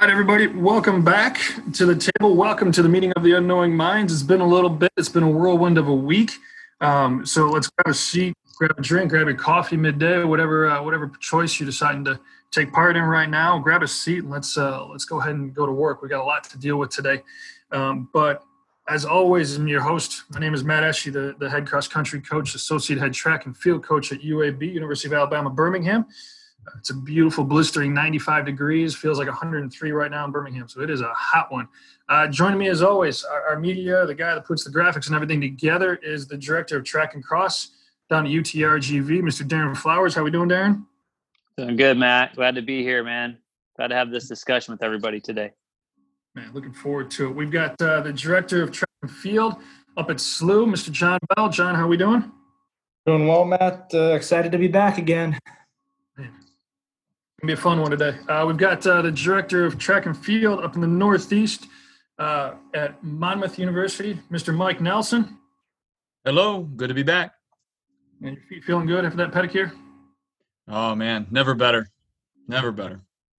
All right, everybody, welcome back to the table. Welcome to the meeting of the unknowing minds. It's been a little bit. It's been a whirlwind of a week. So let's grab a seat, grab a drink, grab a coffee midday, whatever choice you're deciding to take part in right now. Grab a seat and let's go ahead and go to work. We got a lot to deal with today. But as always, I'm your host. My name is Matt Eschy, the head cross country coach, associate head track and field coach at UAB, University of Alabama, Birmingham. It's a beautiful, blistering 95 degrees. Feels like 103 right now in Birmingham, so it is a hot one. Joining me, as always, our media, the guy that puts the graphics and everything together, is the director of track and cross down at UTRGV, Mr. Darren Flowers. How we doing, Darren? Doing good, Matt. Glad to be here, man. Glad to have this discussion with everybody today. Man, looking forward to it. We've got the director of track and field up at SLU, Mr. John Bell. John, how we doing? Doing well, Matt. Excited to be back again. Be a fun one today. We've got the director of track and field up in the Northeast at Monmouth University, Mr. Mike Nelson. Hello, good to be back. And your feet feeling good after that pedicure? Oh man, never better. Never better.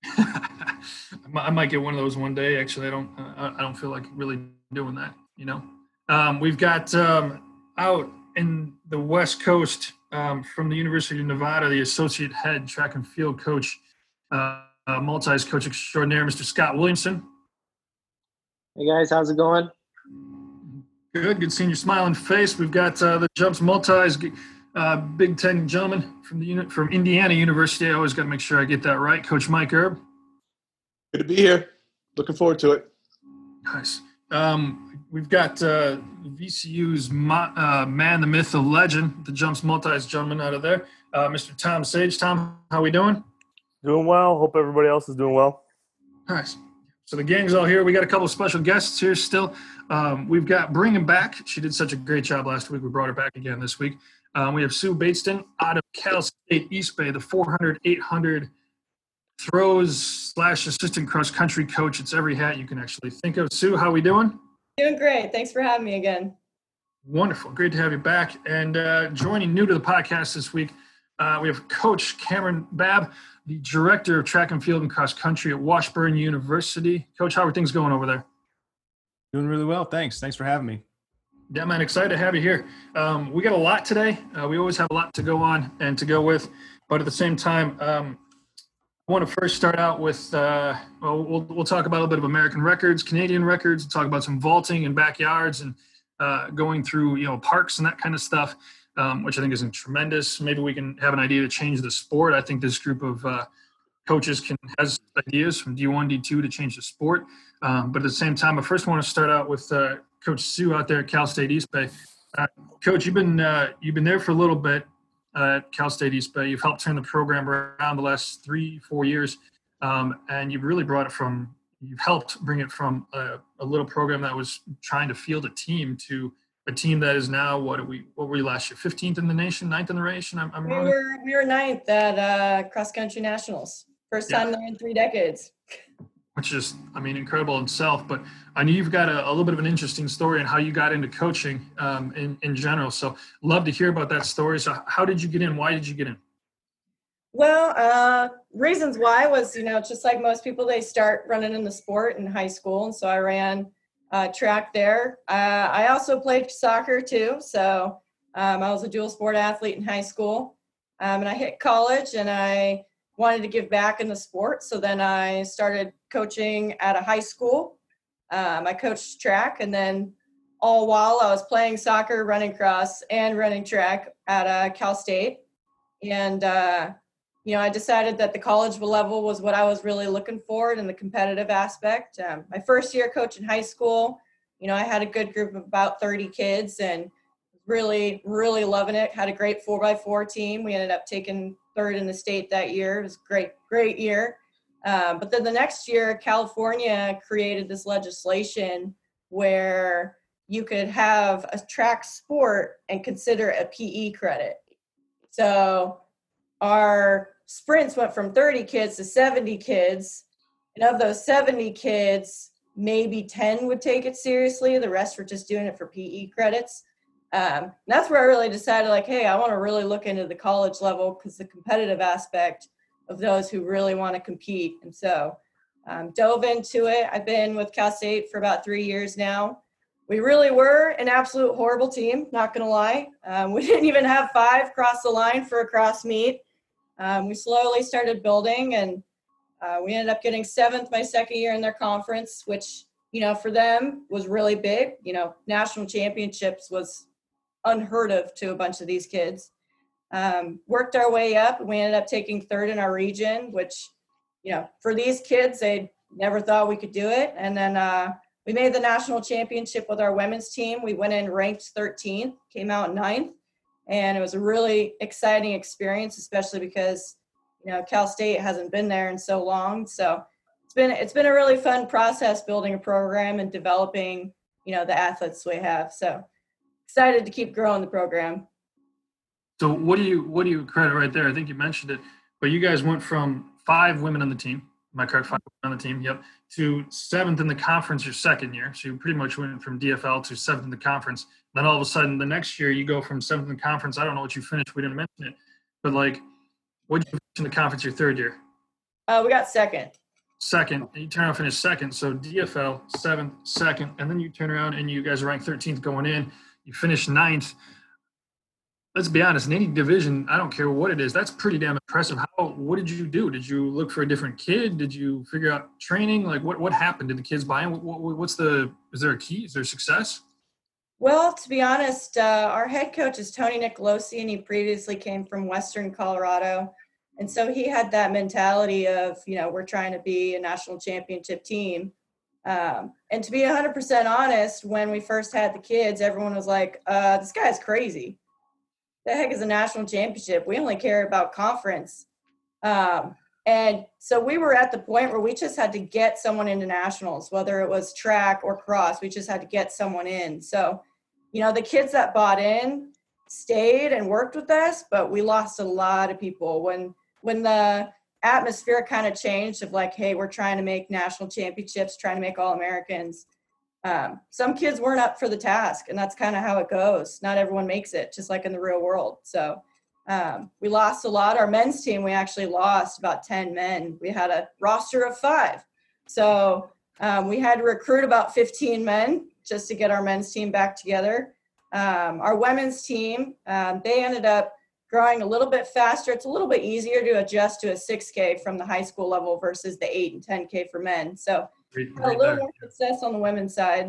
I might get one of those one day. Actually, I don't feel like really doing that. You know, we've got out in the West Coast from the University of Nevada, the associate head track and field coach. Multis coach extraordinaire, Mr. Scott Williamson. Hey guys, how's it going? Good seeing your smiling face. We've got the Jumps Multis Big Ten gentleman from Indiana University. I always got to make sure I get that right. Coach Mike Erb. Good to be here. Looking forward to it. Nice. We've got VCU's man, the myth, the legend, the Jumps Multis gentleman out of there, Mr. Tom Sage. Tom, how we doing? Doing well. Hope everybody else is doing well. Nice. So the gang's all here. We got a couple of special guests here still. We've got bringing back. She did such a great job last week. We brought her back again this week. We have Sue Bateston out of Cal State East Bay, the 400, 800 throws / assistant cross country coach. It's every hat you can actually think of. Sue, how we doing? Doing great. Thanks for having me again. Wonderful. Great to have you back. And joining new to the podcast this week, we have Coach Cameron Babb, the director of track and field and cross country at Washburn University. Coach, how are things going over there? Doing really well. Thanks for having me. Yeah, man, excited to have you here. We got a lot today. We always have a lot to go on and to go with, but at the same time, I want to first start out with, we'll talk about a little bit of American records, Canadian records, talk about some vaulting in backyards and going through, parks and that kind of stuff. Which I think is tremendous. Maybe we can have an idea to change the sport. I think this group of coaches has ideas from D1, D2 to change the sport. But at the same time, I first want to start out with Coach Sue out there at Cal State East Bay. Coach, you've been there for a little bit at Cal State East Bay. You've helped turn the program around the last 3-4 years, and you've really you've helped bring it from a little program that was trying to field a team to a team that is now, what were we last year? 15th in the nation, 9th in the nation? I'm wrong. We were 9th at cross country nationals. First time there in 3 decades. Which is, incredible in itself. But I know you've got a little bit of an interesting story on how you got into coaching in general. So love to hear about that story. So how did you get in? Why did you get in? Well, reasons why was, just like most people, they start running in the sport in high school. And so I ran track there. I also played soccer too. So I was a dual sport athlete in high school. And I hit college and I wanted to give back in the sport. So then I started coaching at a high school. I coached track, and then all while I was playing soccer, running cross, and running track at Cal State. And, I decided that the college level was what I was really looking for in the competitive aspect. My first year coaching high school, I had a good group of about 30 kids and really, really loving it. Had a great 4x4 team. We ended up taking 3rd in the state that year. It was a great year. But then the next year, California created this legislation where you could have a track sport and consider a PE credit. So our sprints went from 30 kids to 70 kids. And of those 70 kids, maybe 10 would take it seriously. The rest were just doing it for PE credits. That's where I really decided, hey, I want to really look into the college level because the competitive aspect of those who really want to compete. And so dove into it. I've been with Cal State for about 3 years now. We really were an absolute horrible team, not going to lie. We didn't even have 5 cross the line for a cross meet. We slowly started building, and we ended up getting 7th my second year in their conference, which, for them was really big. National championships was unheard of to a bunch of these kids. Worked our way up, and we ended up taking 3rd in our region, which, for these kids, they never thought we could do it. And then we made the national championship with our women's team. We went in ranked 13th, came out 9th, and it was a really exciting experience, especially because, Cal State hasn't been there in so long. So it's been a really fun process building a program and developing, the athletes we have. So excited to keep growing the program. So what do you credit right there? I think you mentioned it, but you guys went from 5 women on the team. Am I correct? 5 women on the team. Yep. To 7th in the conference your second year. So you pretty much went from DFL to 7th in the conference. Then all of a sudden the next year you go from 7th in the conference. I don't know what you finished. We didn't mention it, but what did you finish in the conference your third year? We got 2nd. 2nd. And you turn around and finish 2nd. So DFL 7th, 2nd, and then you turn around and you guys are ranked 13th going in. You finish 9th. Let's be honest, in any division, I don't care what it is, that's pretty damn impressive. What did you do? Did you look for a different kid? Did you figure out training? What happened? Did the kids buy in? Is there a key? Is there success? Well, to be honest, our head coach is Tony Nicolosi, and he previously came from Western Colorado. And so he had that mentality of, we're trying to be a national championship team. And to be 100% honest, when we first had the kids, everyone was like, this guy's crazy. The heck is a national championship? We only care about conference. And so we were at the point where we just had to get someone into nationals, whether it was track or cross, we just had to get someone in. So, the kids that bought in stayed and worked with us, but we lost a lot of people when the atmosphere kind of changed of hey, we're trying to make national championships, trying to make All-Americans. Some kids weren't up for the task, and that's kind of how it goes. Not everyone makes it, just like in the real world. So we lost a lot. Our men's team, we actually lost about 10 men. We had a roster of 5. So we had to recruit about 15 men just to get our men's team back together. Our women's team, they ended up growing a little bit faster. It's a little bit easier to adjust to a 6K from the high school level versus the 8 and 10K for men. So a little more success on the women's side.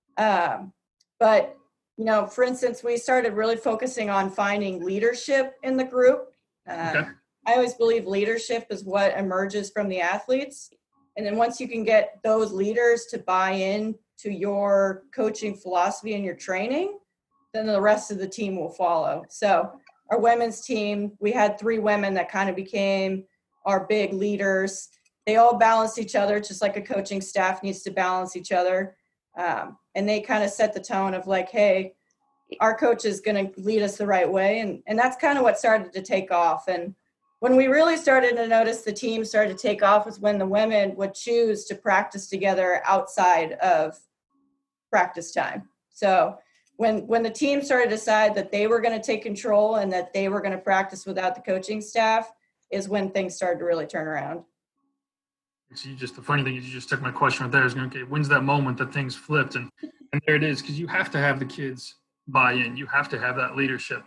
But, for instance, we started really focusing on finding leadership in the group. Okay. I always believe leadership is what emerges from the athletes. And then once you can get those leaders to buy in to your coaching philosophy and your training, then the rest of the team will follow. So our women's team, we had 3 women that kind of became our big leaders. They all balance each other, just like a coaching staff needs to balance each other. And they kind of set the tone of hey, our coach is going to lead us the right way. And that's kind of what started to take off. And when we really started to notice the team started to take off was when the women would choose to practice together outside of practice time. So when the team started to decide that they were going to take control and that they were going to practice without the coaching staff is when things started to really turn around. So the funny thing is you just took my question right there. Okay, when's that moment that things flipped? And there it is, because you have to have the kids buy in. You have to have that leadership.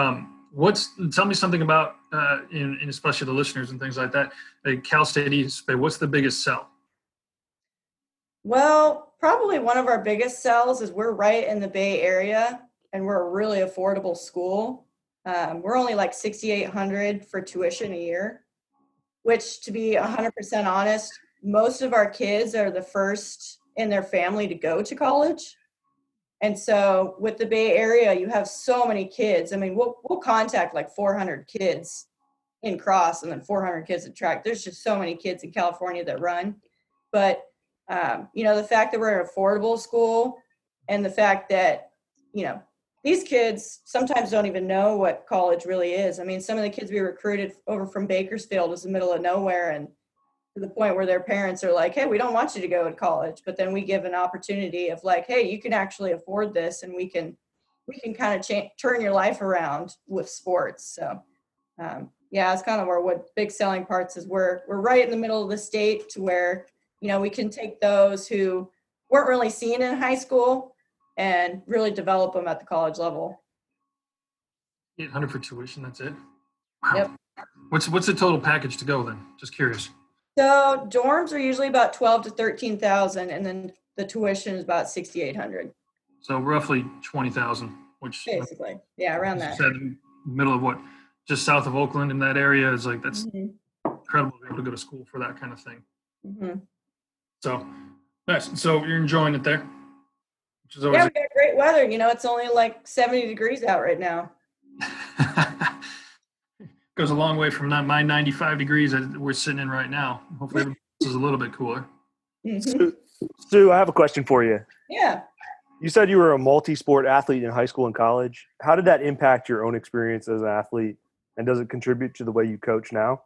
Tell me something about, and especially the listeners and things like that, Cal State East Bay, what's the biggest sell? Well, probably one of our biggest sells is we're right in the Bay Area, and we're a really affordable school. We're only $6,800 for tuition a year, which, to be 100% honest, most of our kids are the first in their family to go to college. And so with the Bay Area, you have so many kids. I mean, we'll contact 400 kids in cross and then 400 kids in track. There's just so many kids in California that run. But, the fact that we're an affordable school and the fact that, these kids sometimes don't even know what college really is. I mean, some of the kids we recruited over from Bakersfield is the middle of nowhere, and to the point where their parents are like, hey, we don't want you to go to college. But then we give an opportunity of hey, you can actually afford this, and we can kind of turn your life around with sports. So, it's kind of what big selling parts is we're right in the middle of the state to where we can take those who weren't really seen in high school and really develop them at the college level. 800 for tuition. That's it. Wow. Yep. What's the total package to go then? Just curious. So dorms are usually about 12 to 13,000, and then the tuition is about 6,800. So roughly 20,000, which Basically, yeah, around as that. you said, in the middle of what, just south of Oakland in that area is like, that's Mhm. incredible to be able to go to school for that kind of thing. Mhm. So nice. So you're enjoying it there, which is always Yeah, we got great weather. It's only like 70 degrees out right now. goes a long way from my 95 degrees that we're sitting in right now. Hopefully this is a little bit cooler. Mhm. Stu, I have a question for you. Yeah. You said you were a multi-sport athlete in high school and college. How did that impact your own experience as an athlete, and does it contribute to the way you coach now?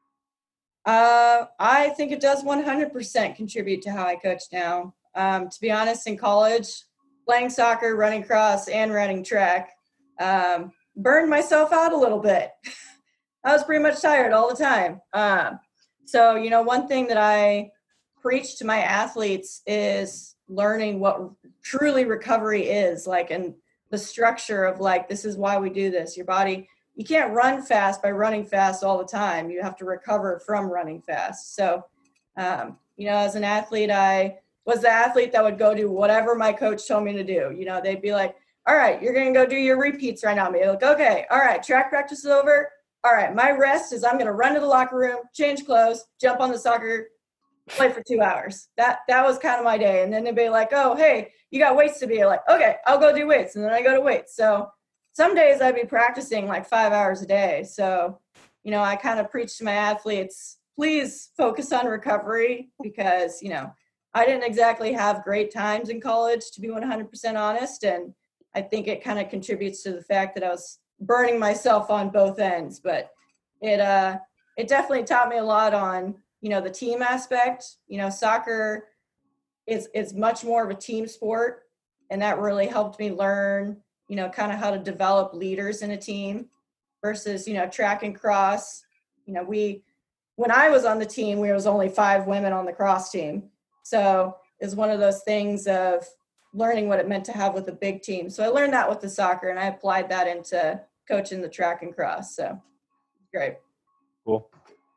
I think it does 100% contribute to how I coach now. To be honest, in college, playing soccer, running cross, and running track, burned myself out a little bit. I was pretty much tired all the time. So, one thing that I preach to my athletes is learning what truly recovery is, like, and the structure of, like, this is why we do this. Your body, you can't run fast by running fast all the time. You have to recover from running fast. So, as an athlete, I was the athlete that would go do whatever my coach told me to do. They'd be like, all right, you're going to go do your repeats right now. I'd be like, okay, all right, track practice is over. All right, my rest is I'm going to run to the locker room, change clothes, jump on the soccer, play for 2 hours. That was kind of my day. And then they'd be like, oh, hey, you got weights to be. Like, okay, I'll go do weights. And then I go to weights. So some days I'd be practicing like 5 hours a day. So, I kind of preach to my athletes, please focus on recovery because, I didn't exactly have great times in college, to be 100% honest. And I think it kind of contributes to the fact that I was burning myself on both ends. But it definitely taught me a lot on, the team aspect. Soccer is much more of a team sport. And that really helped me learn, kind of how to develop leaders in a team versus, track and cross. When I was on the team, we was only 5 women on the cross team. So it's one of those things of learning what it meant to have with a big team. So I learned that with the soccer, and I applied that into coaching the track and cross. So great. Cool.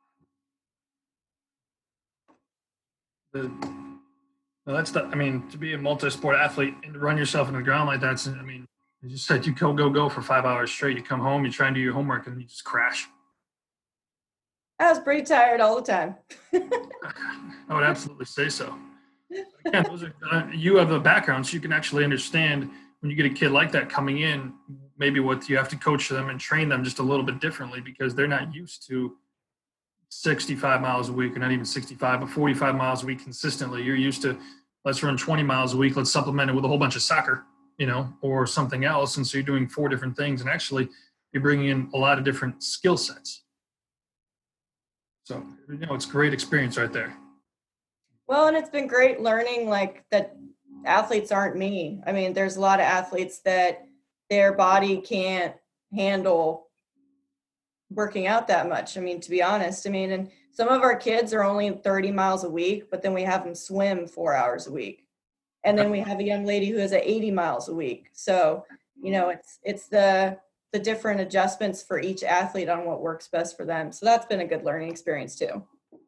To be a multi-sport athlete and to run yourself into the ground like that, as you said, you go for 5 hours straight. You come home, you try and do your homework, and you just crash. I was pretty tired all the time. I would absolutely say so. Again, you have a background, so you can actually understand when you get a kid like that coming in, maybe what you have to coach them and train them just a little bit differently because they're not used to 65 miles a week, or not even 65, but 45 miles a week consistently. You're used to, let's run 20 miles a week. Let's supplement it with a whole bunch of soccer, or something else. And so you're doing 4 different things, and actually you're bringing in a lot of different skill sets. So, it's a great experience right there. Well, and it's been great learning like that athletes aren't me. There's a lot of athletes that their body can't handle working out that much. To be honest, and some of our kids are only 30 miles a week, but then we have them swim 4 hours a week. And then we have a young lady who is at 80 miles a week. So, it's the different adjustments for each athlete on what works best for them. So that's been a good learning experience too.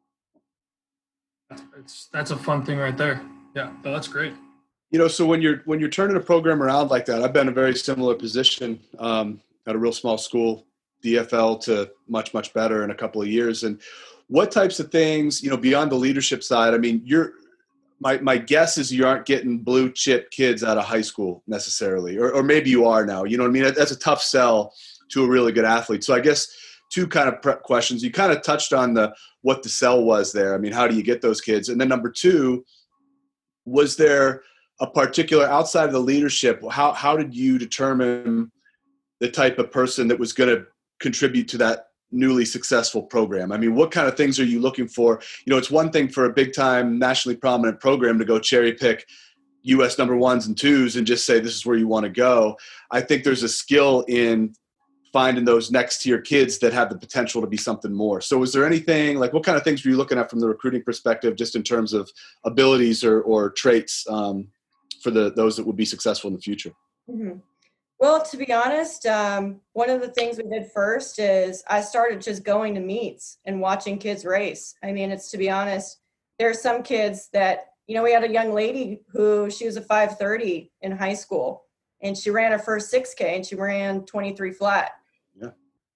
That's a fun thing right there. Yeah, that's great. So when you're turning a program around like that, I've been in a very similar position at a real small school, DFL to much, much better in a couple of years. And what types of things, beyond the leadership side, my guess is you aren't getting blue chip kids out of high school necessarily, or maybe you are now, that's a tough sell to a really good athlete. So I guess 2 kind of questions. You kind of touched on what the sell was there. How do you get those kids? And then number 2, was there a particular outside of the leadership? How did you determine the type of person that was going to contribute to that newly successful program? What kind of things are you looking for? It's one thing for a big time nationally prominent program to go cherry pick US number 1s and 2s and just say, this is where you want to go. I think there's a skill in finding those next tier kids that have the potential to be something more. So is there anything, like what kind of things were you looking at from the recruiting perspective, just in terms of abilities or traits for those that would be successful in the future? Mhm. Well, to be honest, one of the things we did first is I started just going to meets and watching kids race. I mean, it's, to be honest, there are some kids that, we had a young lady who, she was a 5:30 in high school, and she ran her first 6K and she ran 23 flat. Yeah.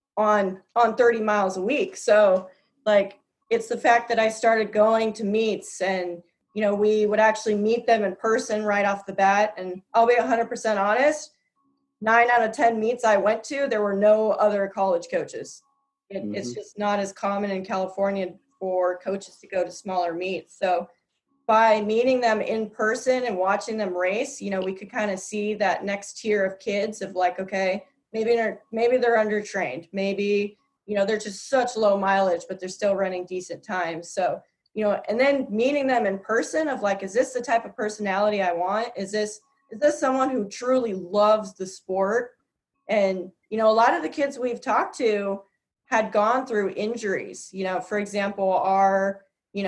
On 30 miles a week. So like, it's the fact that I started going to meets, and we would actually meet them in person right off the bat. And I'll be 100% honest, 9 out of 10 meets I went to, there were no other college coaches. It's just not as common in California for coaches to go to smaller meets. So by meeting them in person and watching them race, we could kind of see that next tier of kids of like, okay, maybe they're undertrained. Maybe, they're just such low mileage, but they're still running decent times. So, and then meeting them in person of like, is this the type of personality I want? Is this someone who truly loves the sport? And, a lot of the kids we've talked to had gone through injuries. For example, our,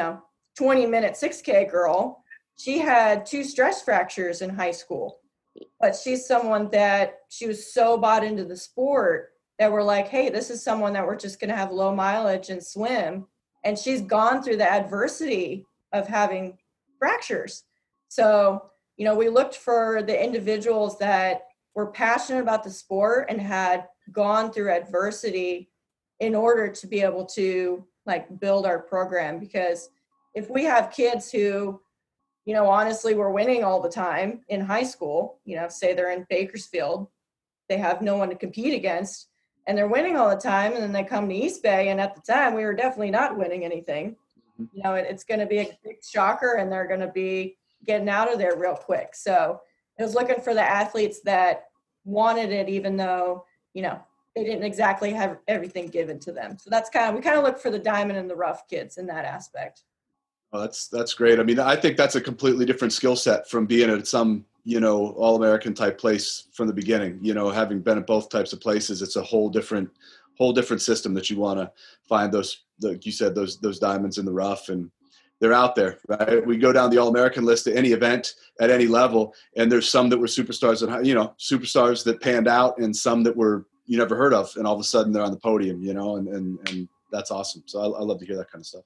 20-minute 6K girl, she had 2 stress fractures in high school. But she's someone that she was so bought into the sport that we're like, hey, this is someone that we're just going to have low mileage and swim. And she's gone through the adversity of having fractures. So, we looked for the individuals that were passionate about the sport and had gone through adversity in order to be able to like build our program. Because if we have kids who, honestly, we're winning all the time in high school, say they're in Bakersfield, they have no one to compete against, and they're winning all the time, and then they come to East Bay, and at the time, we were definitely not winning anything. It's going to be a big shocker, and they're going to be getting out of there real quick. So I was looking for the athletes that wanted it, even though, they didn't exactly have everything given to them. So we kind of look for the diamond in the rough kids in that aspect. Oh, that's great. I mean, I think that's a completely different skill set from being at some, All-American type place from the beginning. Having been at both types of places, it's a whole different system that you want to find those, like you said, those diamonds in the rough, and they're out there, right? We go down the All-American list at any event at any level, and there's some that were superstars that, superstars that panned out, and some that were you never heard of, and all of a sudden they're on the podium, and that's awesome. So I love to hear that kind of stuff.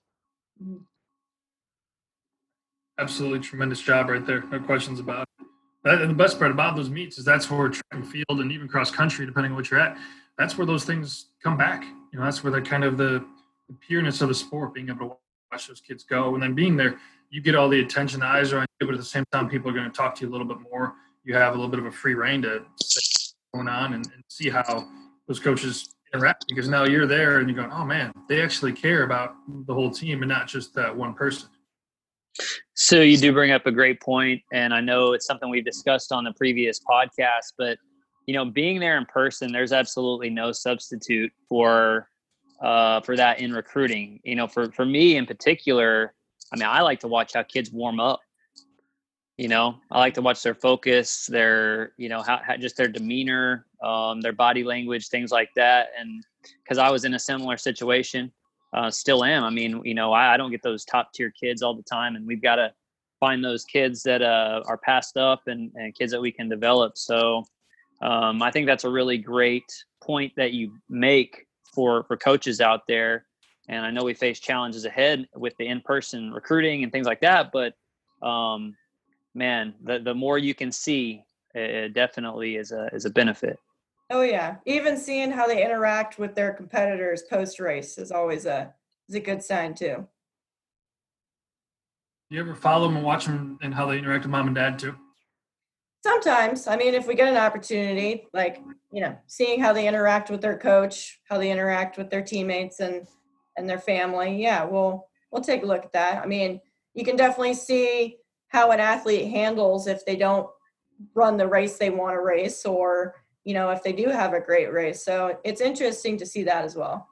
Absolutely tremendous job right there. No questions about it. And the best part about those meets is that's where track and field and even cross country, depending on what you're at, that's where those things come back. That's where the kind of the pureness of the sport, being able to watch those kids go, and then being there, you get all the attention, the eyes are on you, but at the same time, people are going to talk to you a little bit more. You have a little bit of a free reign to say what's going on and see how those coaches interact, because now you're there and you're going, oh man, they actually care about the whole team and not just that one person. So you do bring up a great point, and I know it's something we've discussed on the previous podcast, but being there in person, there's absolutely no substitute for that in recruiting. For me in particular, I mean, I like to watch how kids warm up. I like to watch their focus, their how just their demeanor, their body language, things like that. And because I was in a similar situation. Still am. I mean, I don't get those top tier kids all the time, and we've got to find those kids that are passed up and kids that we can develop. So I think that's a really great point that you make for coaches out there. And I know we face challenges ahead with the in-person recruiting and things like that, but man, the more you can see, it definitely is a benefit. Oh yeah. Even seeing how they interact with their competitors post-race is always a good sign too. Do you ever follow them and watch them and how they interact with mom and dad too? Sometimes. I mean, if we get an opportunity, like, seeing how they interact with their coach, how they interact with their teammates and their family. Yeah, we'll take a look at that. I mean, you can definitely see how an athlete handles if they don't run the race they want to race, or if they do have a great race. So it's interesting to see that as well.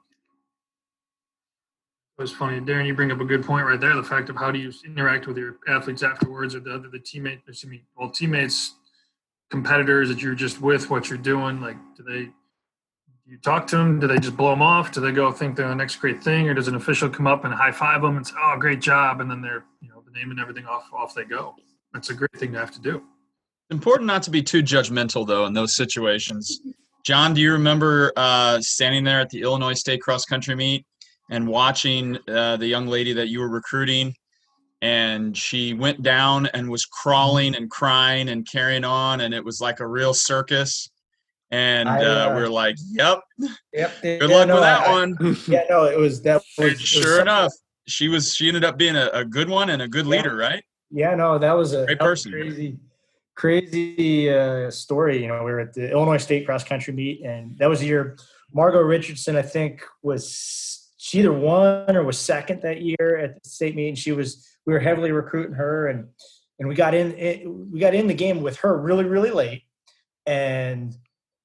It was funny, Darren, you bring up a good point right there. The fact of how do you interact with your athletes afterwards, or teammates, competitors that you're just with, what you're doing. Like, do they Do you talk to them? Do they just blow them off? Do they go think they're the next great thing, or does an official come up and high five them and say, "Oh, great job," and then they're the name and everything off they go? That's a great thing to have to do. Important not to be too judgmental, though, in those situations. John, do you remember standing there at the Illinois State cross country meet and watching the young lady that you were recruiting, and she went down and was crawling and crying and carrying on, and it was like a real circus? And we're like, "Yep, good luck with that one." Yeah, no, it was that. And sure enough, she ended up being a good one and a good leader, right? Yeah, no, that was a Great person. crazy story. We were at the Illinois State cross country meet, and that was the year Margot Richardson, I think, she either won or was second that year at the state meet. And we were heavily recruiting her, and we got in the game with her really, really late. And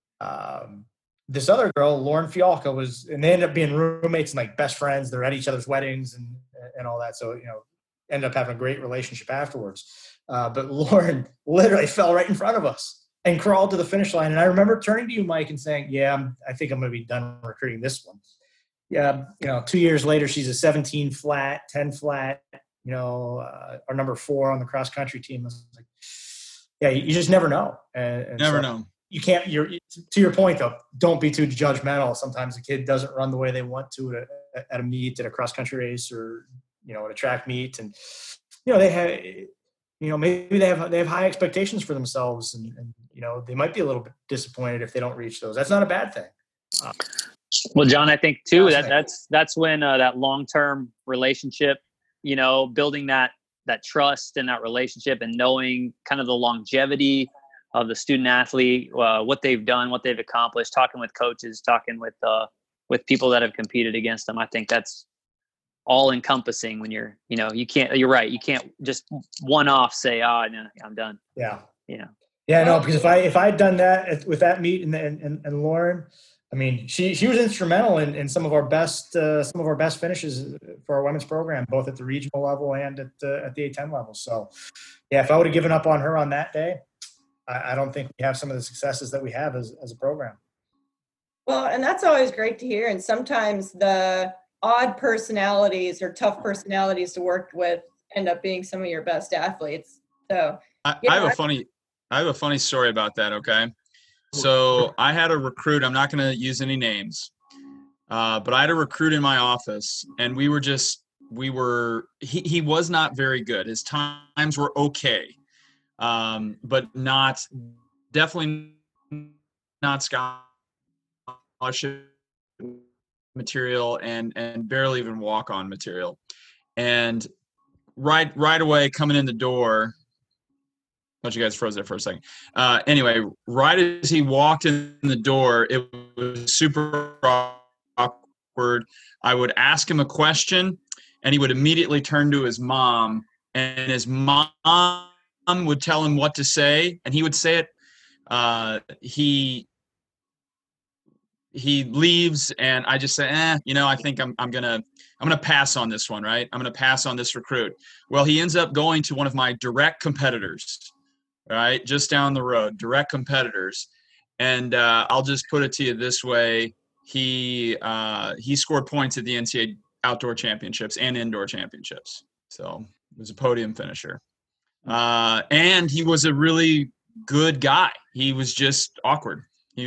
this other girl, Lauren Fialka, and they ended up being roommates and like best friends. They're at each other's weddings and all that. So, ended up having a great relationship afterwards. But Lauren literally fell right in front of us and crawled to the finish line. And I remember turning to you, Mike, and saying, "Yeah, I think I'm going to be done recruiting this one." Yeah, 2 years later, she's a 17 flat, 10 flat, our number 4 on the cross country team. I was like, yeah, you just never know. And never know. You can't. To your point, though, don't be too judgmental. Sometimes a kid doesn't run the way they want to at a meet, at a cross country race, or at a track meet, and they have, maybe they have high expectations for themselves, and they might be a little bit disappointed if they don't reach those. That's not a bad thing. Well, John, I think too that's when that long-term relationship, building that trust in that relationship and knowing kind of the longevity of the student athlete, what they've done, what they've accomplished, talking with coaches, talking with people that have competed against them. I think that's all encompassing when you're right. You can't just one off say, "Oh, no, I'm done." Yeah. Yeah, no, because if I had done that with that meet and Lauren, I mean, she was instrumental in some of our best finishes for our women's program, both at the regional level and at the A10 level. So, yeah, if I would have given up on her on that day, I don't think we have some of the successes that we have as a program. Well, and that's always great to hear. And sometimes the odd personalities or tough personalities to work with end up being some of your best athletes. So I have a funny story about that. Okay. So I had a recruit, I'm not going to use any names, but I had a recruit in my office, and he was not very good. His times were okay. But definitely not scholarship material and barely even walk-on material. And right away coming in the door, oh, you guys froze there for a second. Anyway, right as he walked in the door, it was super awkward. I would ask him a question, and he would immediately turn to his mom, and his mom would tell him what to say, and he would say it. He leaves, and I just say, I think I'm gonna pass on this one, right? I'm gonna pass on this recruit. Well, he ends up going to one of my direct competitors, right, just down the road, direct competitors, and I'll just put it to you this way: he scored points at the NCAA outdoor championships and indoor championships, so it was a podium finisher. And he was a really good guy. He was just awkward.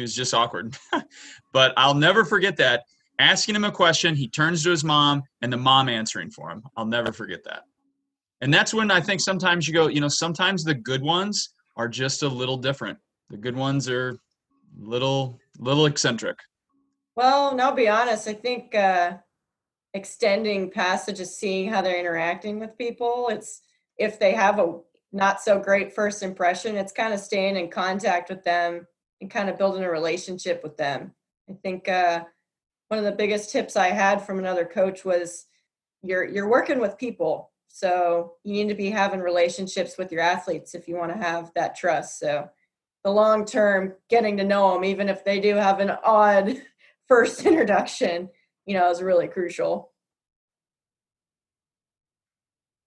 But I'll never forget that. Asking him a question, he turns to his mom, and the mom answering for him. I'll never forget that. And that's when I think sometimes you go, sometimes the good ones are just a little different. The good ones are little eccentric. Well, and I'll be honest, I think extending past to just seeing how they're interacting with people, it's if they have a not so great first impression, it's kind of staying in contact with them and kind of building a relationship with them. I think one of the biggest tips I had from another coach was you're working with people. So you need to be having relationships with your athletes if you want to have that trust. So the long term, getting to know them, even if they do have an odd first introduction, is really crucial.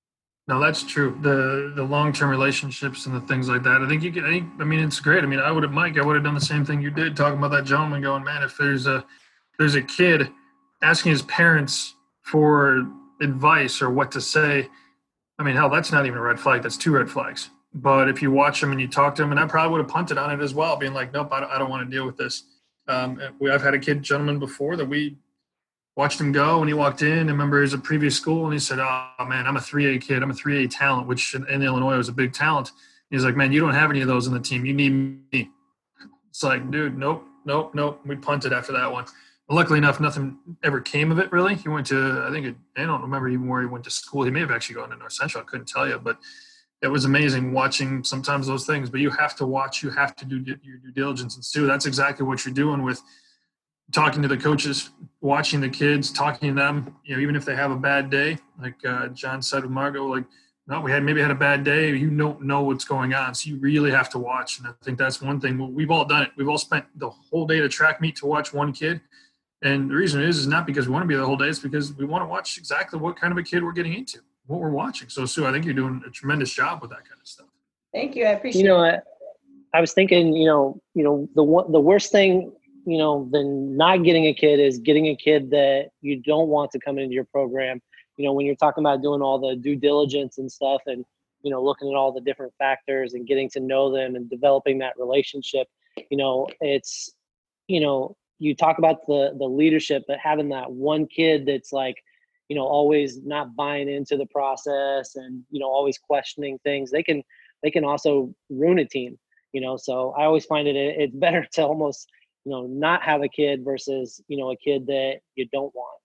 No, that's true. The long-term relationships and the things like that. I think you can. I mean, it's great. I mean, Mike, I would have done the same thing you did, talking about that gentleman, going, man, if there's a kid asking his parents for advice or what to say, I mean, hell, that's not even a red flag. That's two red flags. But if you watch them and you talk to them, and I probably would have punted on it as well, being like, nope, I don't want to deal with this. I've had a gentleman before that we watched him go when he walked in. I remember he was a previous school, and he said, oh, man, I'm a 3A kid. I'm a 3A talent, which in Illinois was a big talent. He's like, man, you don't have any of those on the team. You need me. It's like, dude, nope. We punted after that one. Luckily enough, nothing ever came of it, really. He went to, I don't remember even where he went to school. He may have actually gone to North Central. I couldn't tell you, but it was amazing watching sometimes those things. But you have to watch. You have to do your due diligence. And Stu, that's exactly what you're doing with talking to the coaches, watching the kids, talking to them, even if they have a bad day, like John said with Margot, like, no, we maybe had a bad day. You don't know what's going on. So you really have to watch. And I think that's one thing. We've all done it. We've all spent the whole day at a track meet to watch one kid. And the reason is not because we want to be there the whole day. It's because we want to watch exactly what kind of a kid we're getting into, what we're watching. So, Sue, I think you're doing a tremendous job with that kind of stuff. Thank you. I appreciate it. I was thinking, the worst thing, than not getting a kid is getting a kid that you don't want to come into your program. When you're talking about doing all the due diligence and stuff and, looking at all the different factors and getting to know them and developing that relationship, it's, you talk about the leadership, but having that one kid that's like, always not buying into the process and, always questioning things, they can also ruin a team, so I always find it's better to almost, not have a kid versus, a kid that you don't want.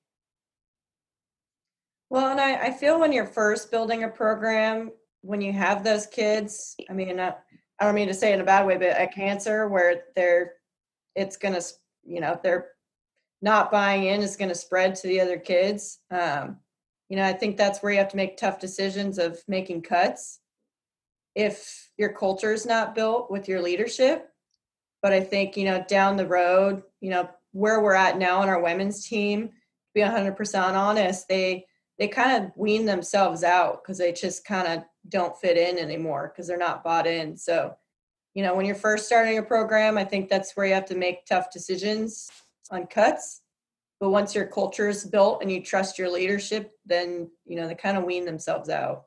Well, and I feel when you're first building a program, when you have those kids, I mean, I don't mean to say it in a bad way, but a cancer where it's going to, if they're not buying in, is going to spread to the other kids. I think that's where you have to make tough decisions of making cuts if your culture is not built with your leadership. But I think, down the road, where we're at now on our women's team, to be 100% honest, they kind of wean themselves out because they just kind of don't fit in anymore because they're not bought in. So, when you're first starting a program, I think that's where you have to make tough decisions on cuts. But once your culture is built and you trust your leadership, then, they kind of wean themselves out.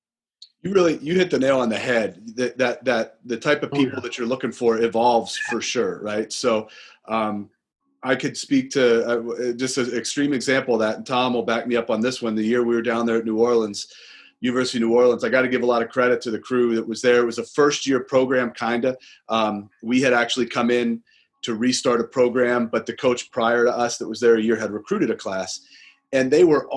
You hit the nail on the head. That the type of people that you're looking for evolves for sure, right? So I could speak to just an extreme example of that, and Tom will back me up on this one. The year we were down there at New Orleans, University of New Orleans, I got to give a lot of credit to the crew that was there. It was a first-year program, kind of. We had actually come in to restart a program, but the coach prior to us that was there a year had recruited a class, and there were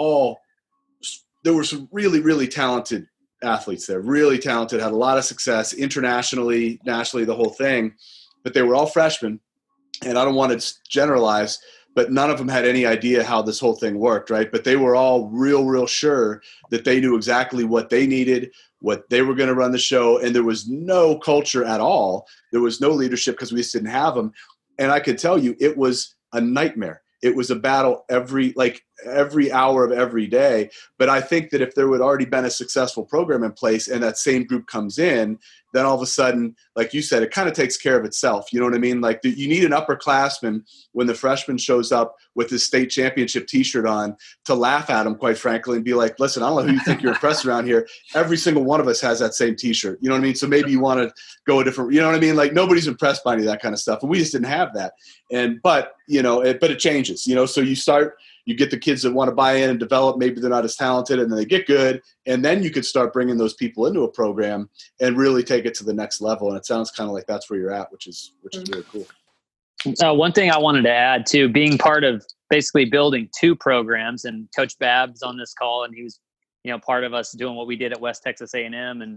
some really, really talented athletes there, really talented, had a lot of success internationally, nationally, the whole thing, but they were all freshmen. And I don't want to generalize, but none of them had any idea how this whole thing worked, right? But they were all real sure that they knew exactly what they needed, what they were going to run the show, and there was no culture at all. There was no leadership because we just didn't have them. And I could tell you, it was a nightmare. It was a battle every hour of every day. But I think that if there would already been a successful program in place and that same group comes in, then all of a sudden, like you said, it kind of takes care of itself. You know what I mean? Like you need an upperclassman when the freshman shows up with his state championship T-shirt on to laugh at him, quite frankly, and be like, listen, I don't know who you think you're impressed around here. Every single one of us has that same T-shirt. You know what I mean? So maybe you want to go a different, you know what I mean? Like nobody's impressed by any of that kind of stuff. And we just didn't have that. But it changes, so you get the kids that want to buy in and develop. Maybe they're not as talented and then they get good. And then you could start bringing those people into a program and really take it to the next level. And it sounds kind of like that's where you're at, which is really cool. One thing I wanted to add too, being part of basically building two programs, and Coach Babb's on this call, and he was, part of us doing what we did at West Texas A&M. And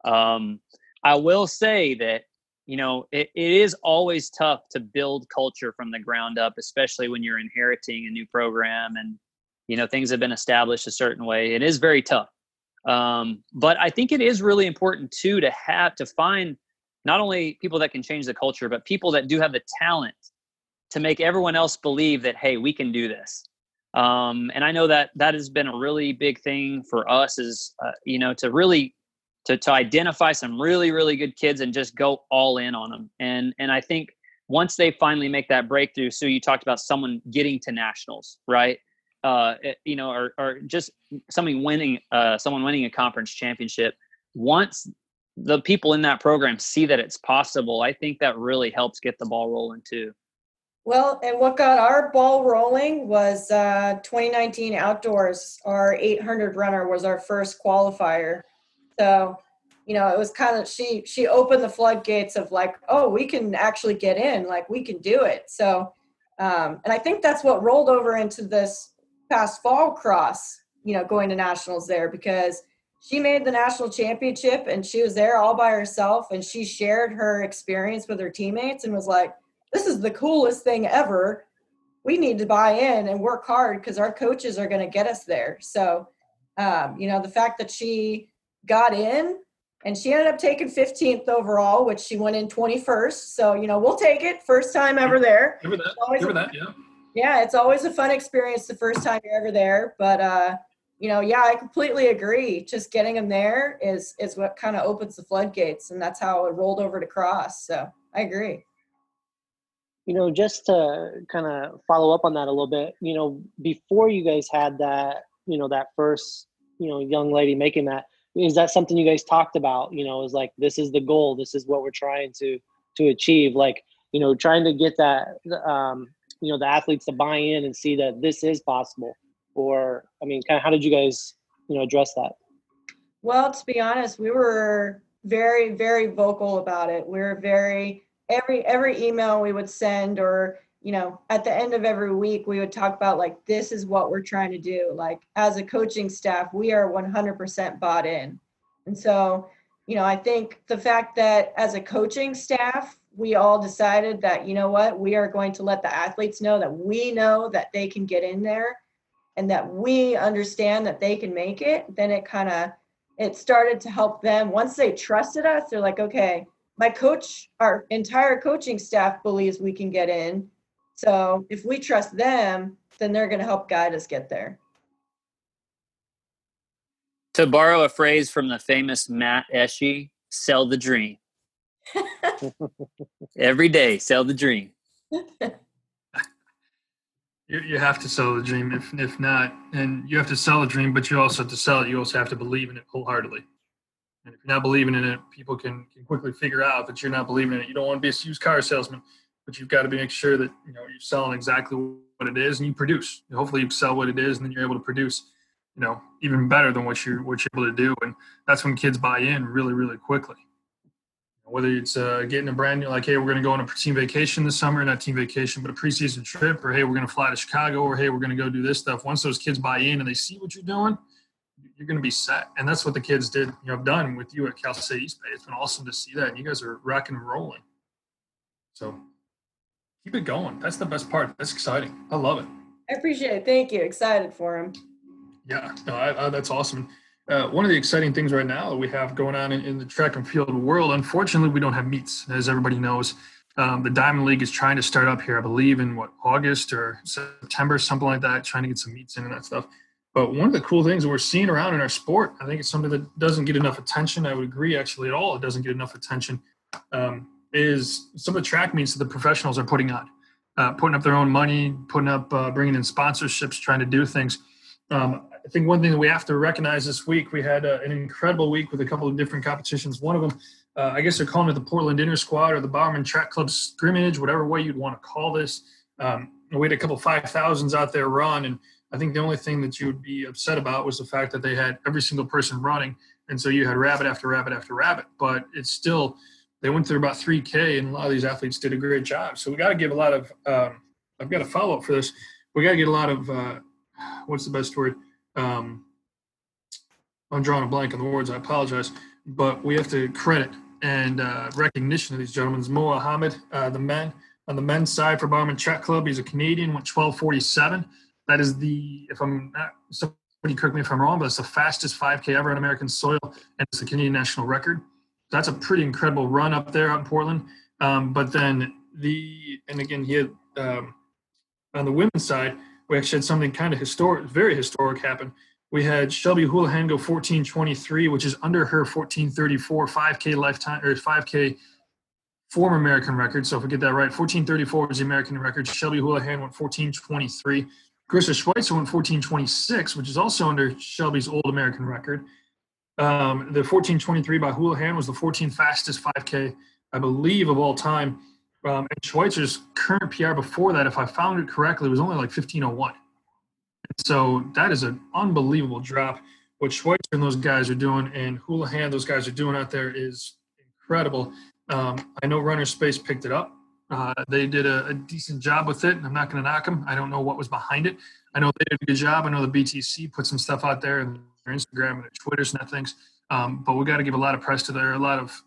I will say that, it is always tough to build culture from the ground up, especially when you're inheriting a new program and, things have been established a certain way. It is very tough. But I think it is really important too, to find not only people that can change the culture, but people that do have the talent to make everyone else believe that, hey, we can do this. And I know that has been a really big thing for us is, to really to identify some really, really good kids and just go all in on them. And I think once they finally make that breakthrough, so you talked about someone getting to nationals, right? Or just someone winning a conference championship. Once the people in that program see that it's possible, I think that really helps get the ball rolling too. Well, and what got our ball rolling was 2019 outdoors. Our 800 runner was our first qualifier. So, it was kind of, she opened the floodgates of like, oh, we can actually get in, like we can do it. So, and I think that's what rolled over into this past fall cross, going to nationals there, because she made the national championship and she was there all by herself, and she shared her experience with her teammates and was like, this is the coolest thing ever. We need to buy in and work hard because our coaches are going to get us there. So, the fact that she got in, and she ended up taking 15th overall, which she went in 21st. So, we'll take it. First time ever there. Give her that, yeah. Yeah, it's always a fun experience the first time you're ever there. But, I completely agree. Just getting them there is what kind of opens the floodgates, and that's how it rolled over to cross. So I agree. Just to kind of follow up on that a little bit, before you guys had that, that first, young lady making that, is that something you guys talked about? Is like, this is the goal. This is what we're trying to achieve. Like, trying to get that, the athletes to buy in and see that this is possible. Or, kind of how did you guys, address that? Well, to be honest, we were very, very vocal about it. We were every email we would send, or, at the end of every week, we would talk about like, this is what we're trying to do. Like, as a coaching staff, we are 100% bought in. And so, I think the fact that as a coaching staff, we all decided that, we are going to let the athletes know that we know that they can get in there and that we understand that they can make it. Then it started to help them. Once they trusted us, they're like, okay, our entire coaching staff believes we can get in. So if we trust them, then they're going to help guide us get there. To borrow a phrase from the famous Matt Eshe, sell the dream. Every day, sell the dream. You have to sell the dream. If not, and you have to sell the dream, but you also have to sell it. You also have to believe in it wholeheartedly. And if you're not believing in it, people can quickly figure out that you're not believing in it. You don't want to be a used car salesman, but you've got to make sure that you're selling exactly what it is, and you produce. Hopefully, you sell what it is, and then you're able to produce, even better than what you're able to do. And that's when kids buy in really, really quickly. Whether it's getting a brand new, like, hey, we're going to go on a team vacation this summer, not team vacation, but a preseason trip, or hey, we're going to fly to Chicago, or hey, we're going to go do this stuff. Once those kids buy in and they see what you're doing, you're going to be set. And that's what the kids did, have done with you at Cal State East Bay. It's been awesome to see that. And you guys are rocking and rolling. So keep it going. That's the best part. That's exciting. I love it. I appreciate it. Thank you. Excited for him. Yeah, no, that's awesome. One of the exciting things right now that we have going on in the track and field world, unfortunately, we don't have meets, as everybody knows. The Diamond League is trying to start up here, I believe, in August or September, something like that, trying to get some meets in and that stuff. But one of the cool things that we're seeing around in our sport, I think it's something that doesn't get enough attention. I would agree, actually, at all. It doesn't get enough attention. Is some of the track meets that the professionals are putting on, putting up their own money, bringing in sponsorships, trying to do things. I think one thing that we have to recognize this week, we had an incredible week with a couple of different competitions. One of them, I guess they're calling it the Portland Inter Squad or the Bowerman Track Club Scrimmage, whatever way you'd want to call this. We had a couple 5,000s out there run, and I think the only thing that you would be upset about was the fact that they had every single person running, and so you had rabbit after rabbit after rabbit. But it's still, they went through about 3K, and a lot of these athletes did a great job. So we got to give a lot of I've got a follow-up for this. We got to get a lot of what's the best word? I'm drawing a blank on the words. I apologize. But we have to credit and recognition of these gentlemen. Mo Ahmed, on the men's side for Bowerman Track Club, he's a Canadian, went 12:47. That is if I'm not, somebody correct me if I'm wrong, but it's the fastest 5K ever on American soil, and it's the Canadian national record. That's a pretty incredible run up there out in Portland. But then he had on the women's side, we actually had something kind of historic, very historic happen. We had Shelby Houlihan go 14:23, which is under her 14:34 5K lifetime or 5K former American record. So if we get that right, 14:34 was the American record. Shelby Houlihan went 14:23. Carissa Schweitzer went 14:26, which is also under Shelby's old American record. The 14:23 by Houlihan was the 14th fastest 5K, I believe, of all time. And Schweitzer's current PR before that, if I found it correctly, was only like 15:01. So that is an unbelievable drop. What Schweitzer and those guys are doing, and Houlihan, those guys are doing out there is incredible. I know Runner Space picked it up. They did a decent job with it. I'm not going to knock them. I don't know what was behind it. I know they did a good job. I know the BTC put some stuff out there and their Instagram and their Twitters and that things. But we got to give a lot of press to there. A lot of,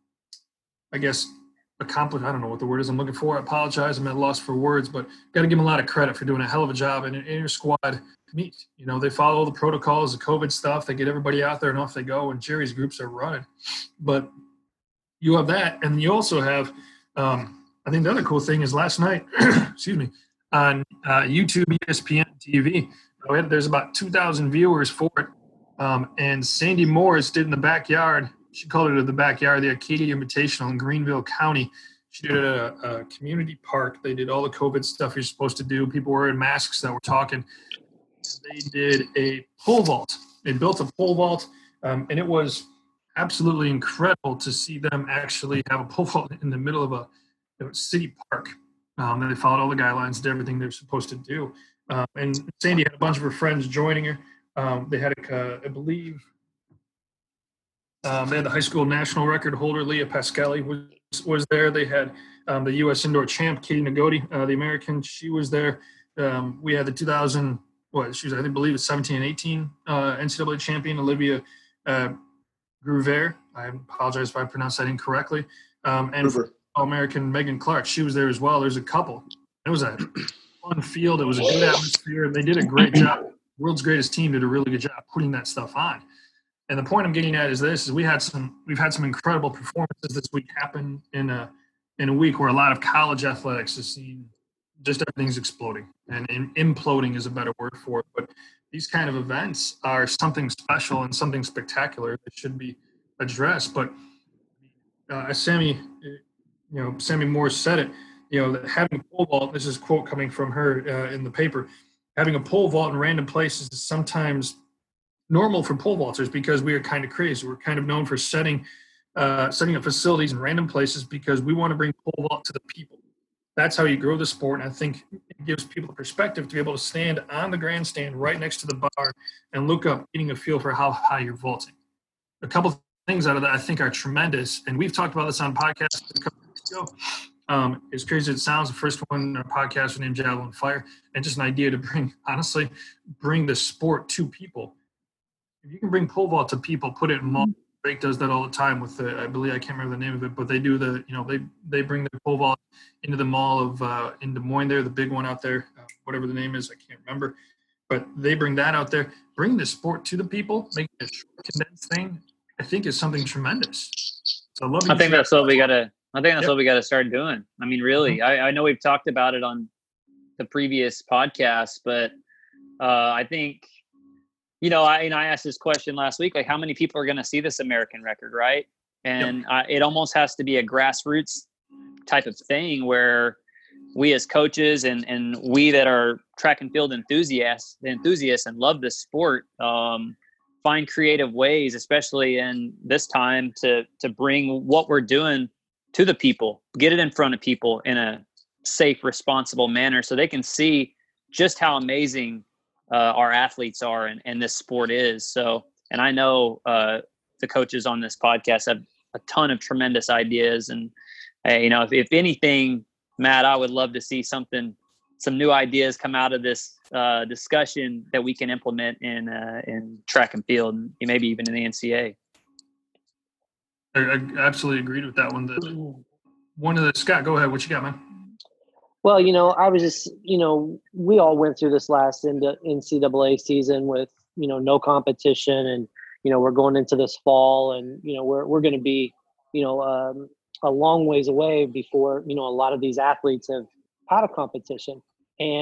I guess, accomplished. I don't know what the word is I'm looking for. I apologize. I'm at a loss for words, but got to give them a lot of credit for doing a hell of a job in an inter-squad meet. You know, they follow all the protocols, the COVID stuff. They get everybody out there and off they go, and Jerry's groups are running. But you have that, and you also have, I think the other cool thing is last night, excuse me, on YouTube, ESPN TV, there's about 2,000 viewers for it. And Sandy Morris did in the backyard. She called it the backyard, the Arcadia Invitational in Greenville County. She did it at a community park. They did all the COVID stuff you're supposed to do. People wearing masks that were talking. They did a pole vault. They built a pole vault, and it was absolutely incredible to see them actually have a pole vault in the middle of a city park. And they followed all the guidelines, did everything they're supposed to do. And Sandy had a bunch of her friends joining her. They had, I believe, they had the high school national record holder, Leah Pascali, was there. They had the U.S. indoor champ, Katie Nagoti, the American. She was there. We had the 2000, she was, I believe, it's 17 and 18 NCAA champion, Olivia Groover. I apologize if I pronounced that incorrectly. And American Megan Clark, she was there as well. There's a couple. It was a fun field. It was a good atmosphere. They did a great job. World's greatest team did a really good job putting that stuff on. And the point I'm getting at is this: we've had some incredible performances this week happen in a week where a lot of college athletics is seen, just everything's exploding, and imploding is a better word for it. But these kind of events are something special and something spectacular that should be addressed. But Sammy Morris said it. That having a pole vault. This is a quote coming from her in the paper. Having a pole vault in random places is sometimes normal for pole vaulters because we are kind of crazy. We're kind of known for setting up facilities in random places because we want to bring pole vault to the people. That's how you grow the sport, and I think it gives people the perspective to be able to stand on the grandstand right next to the bar and look up, getting a feel for how high you're vaulting. A couple things out of that I think are tremendous, and we've talked about this on podcasts a couple of weeks ago. As crazy as it sounds, the first one in our podcast was named Javelin Fire, and just an idea to bring the sport to people. If you can bring pole vault to people, put it in mall. Drake does that all the time with I can't remember the name of it, but they do they bring the pole vault into the mall of in Des Moines there, the big one out there, whatever the name is, I can't remember, but they bring that out there, bring the sport to the people, make it a short, condensed thing. I think is something tremendous. So I think that's what we gotta. What we got to start doing. I mean, really, I know we've talked about it on the previous podcast, but I think, I asked this question last week, like how many people are going to see this American record, right? And it almost has to be a grassroots type of thing where we as coaches and we that are track and field enthusiasts and love this sport, find creative ways, especially in this time, to bring what we're doing to the people, get it in front of people in a safe, responsible manner so they can see just how amazing our athletes are and this sport is. So, and I know the coaches on this podcast have a ton of tremendous ideas. And, if anything, Matt, I would love to see some new ideas come out of this discussion that we can implement in track and field, and maybe even in the NCAA. I absolutely agreed with that one. Scott, go ahead. What you got, man? Well, I was just, we all went through this last NCAA season with, no competition, and, we're going into this fall, and, we're going to be, a long ways away before, a lot of these athletes have had a competition. And,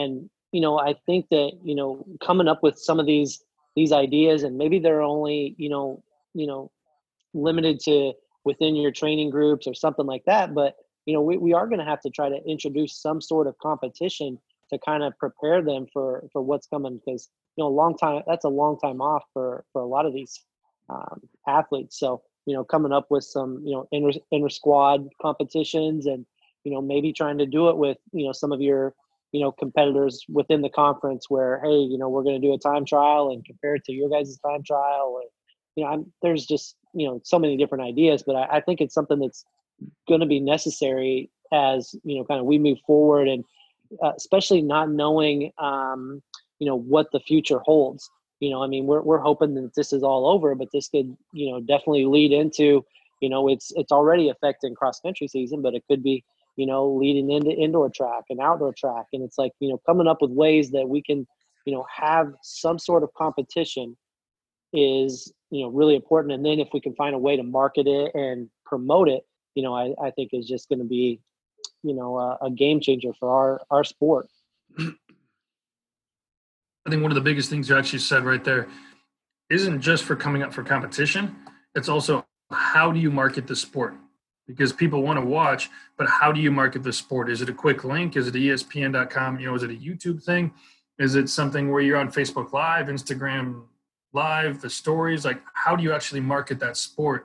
I think that, coming up with some of these ideas, and maybe they're only, limited to within your training groups or something like that. But, we are going to have to try to introduce some sort of competition to kind of prepare them for what's coming. Because, that's a long time off for a lot of these athletes. So, coming up with some, inter squad competitions, and, maybe trying to do it with, some of your, competitors within the conference where, hey, we're going to do a time trial and compare it to your guys' time trial. Or, there's just, so many different ideas, but I think it's something that's going to be necessary as, kind of we move forward, and especially not knowing, what the future holds. We're hoping that this is all over, but this could, definitely lead into, it's already affecting cross country season, but it could be, leading into indoor track and outdoor track. And it's like, coming up with ways that we can, have some sort of competition is, really important. And then if we can find a way to market it and promote it, I think is just going to be, a game changer for our sport. I think one of the biggest things you actually said right there isn't just for coming up for competition. It's also, how do you market the sport? Because people want to watch, but how do you market the sport? Is it a quick link? Is it ESPN.com? Is it a YouTube thing? Is it something where you're on Facebook Live, Instagram Live, the stories? Like, how do you actually market that sport?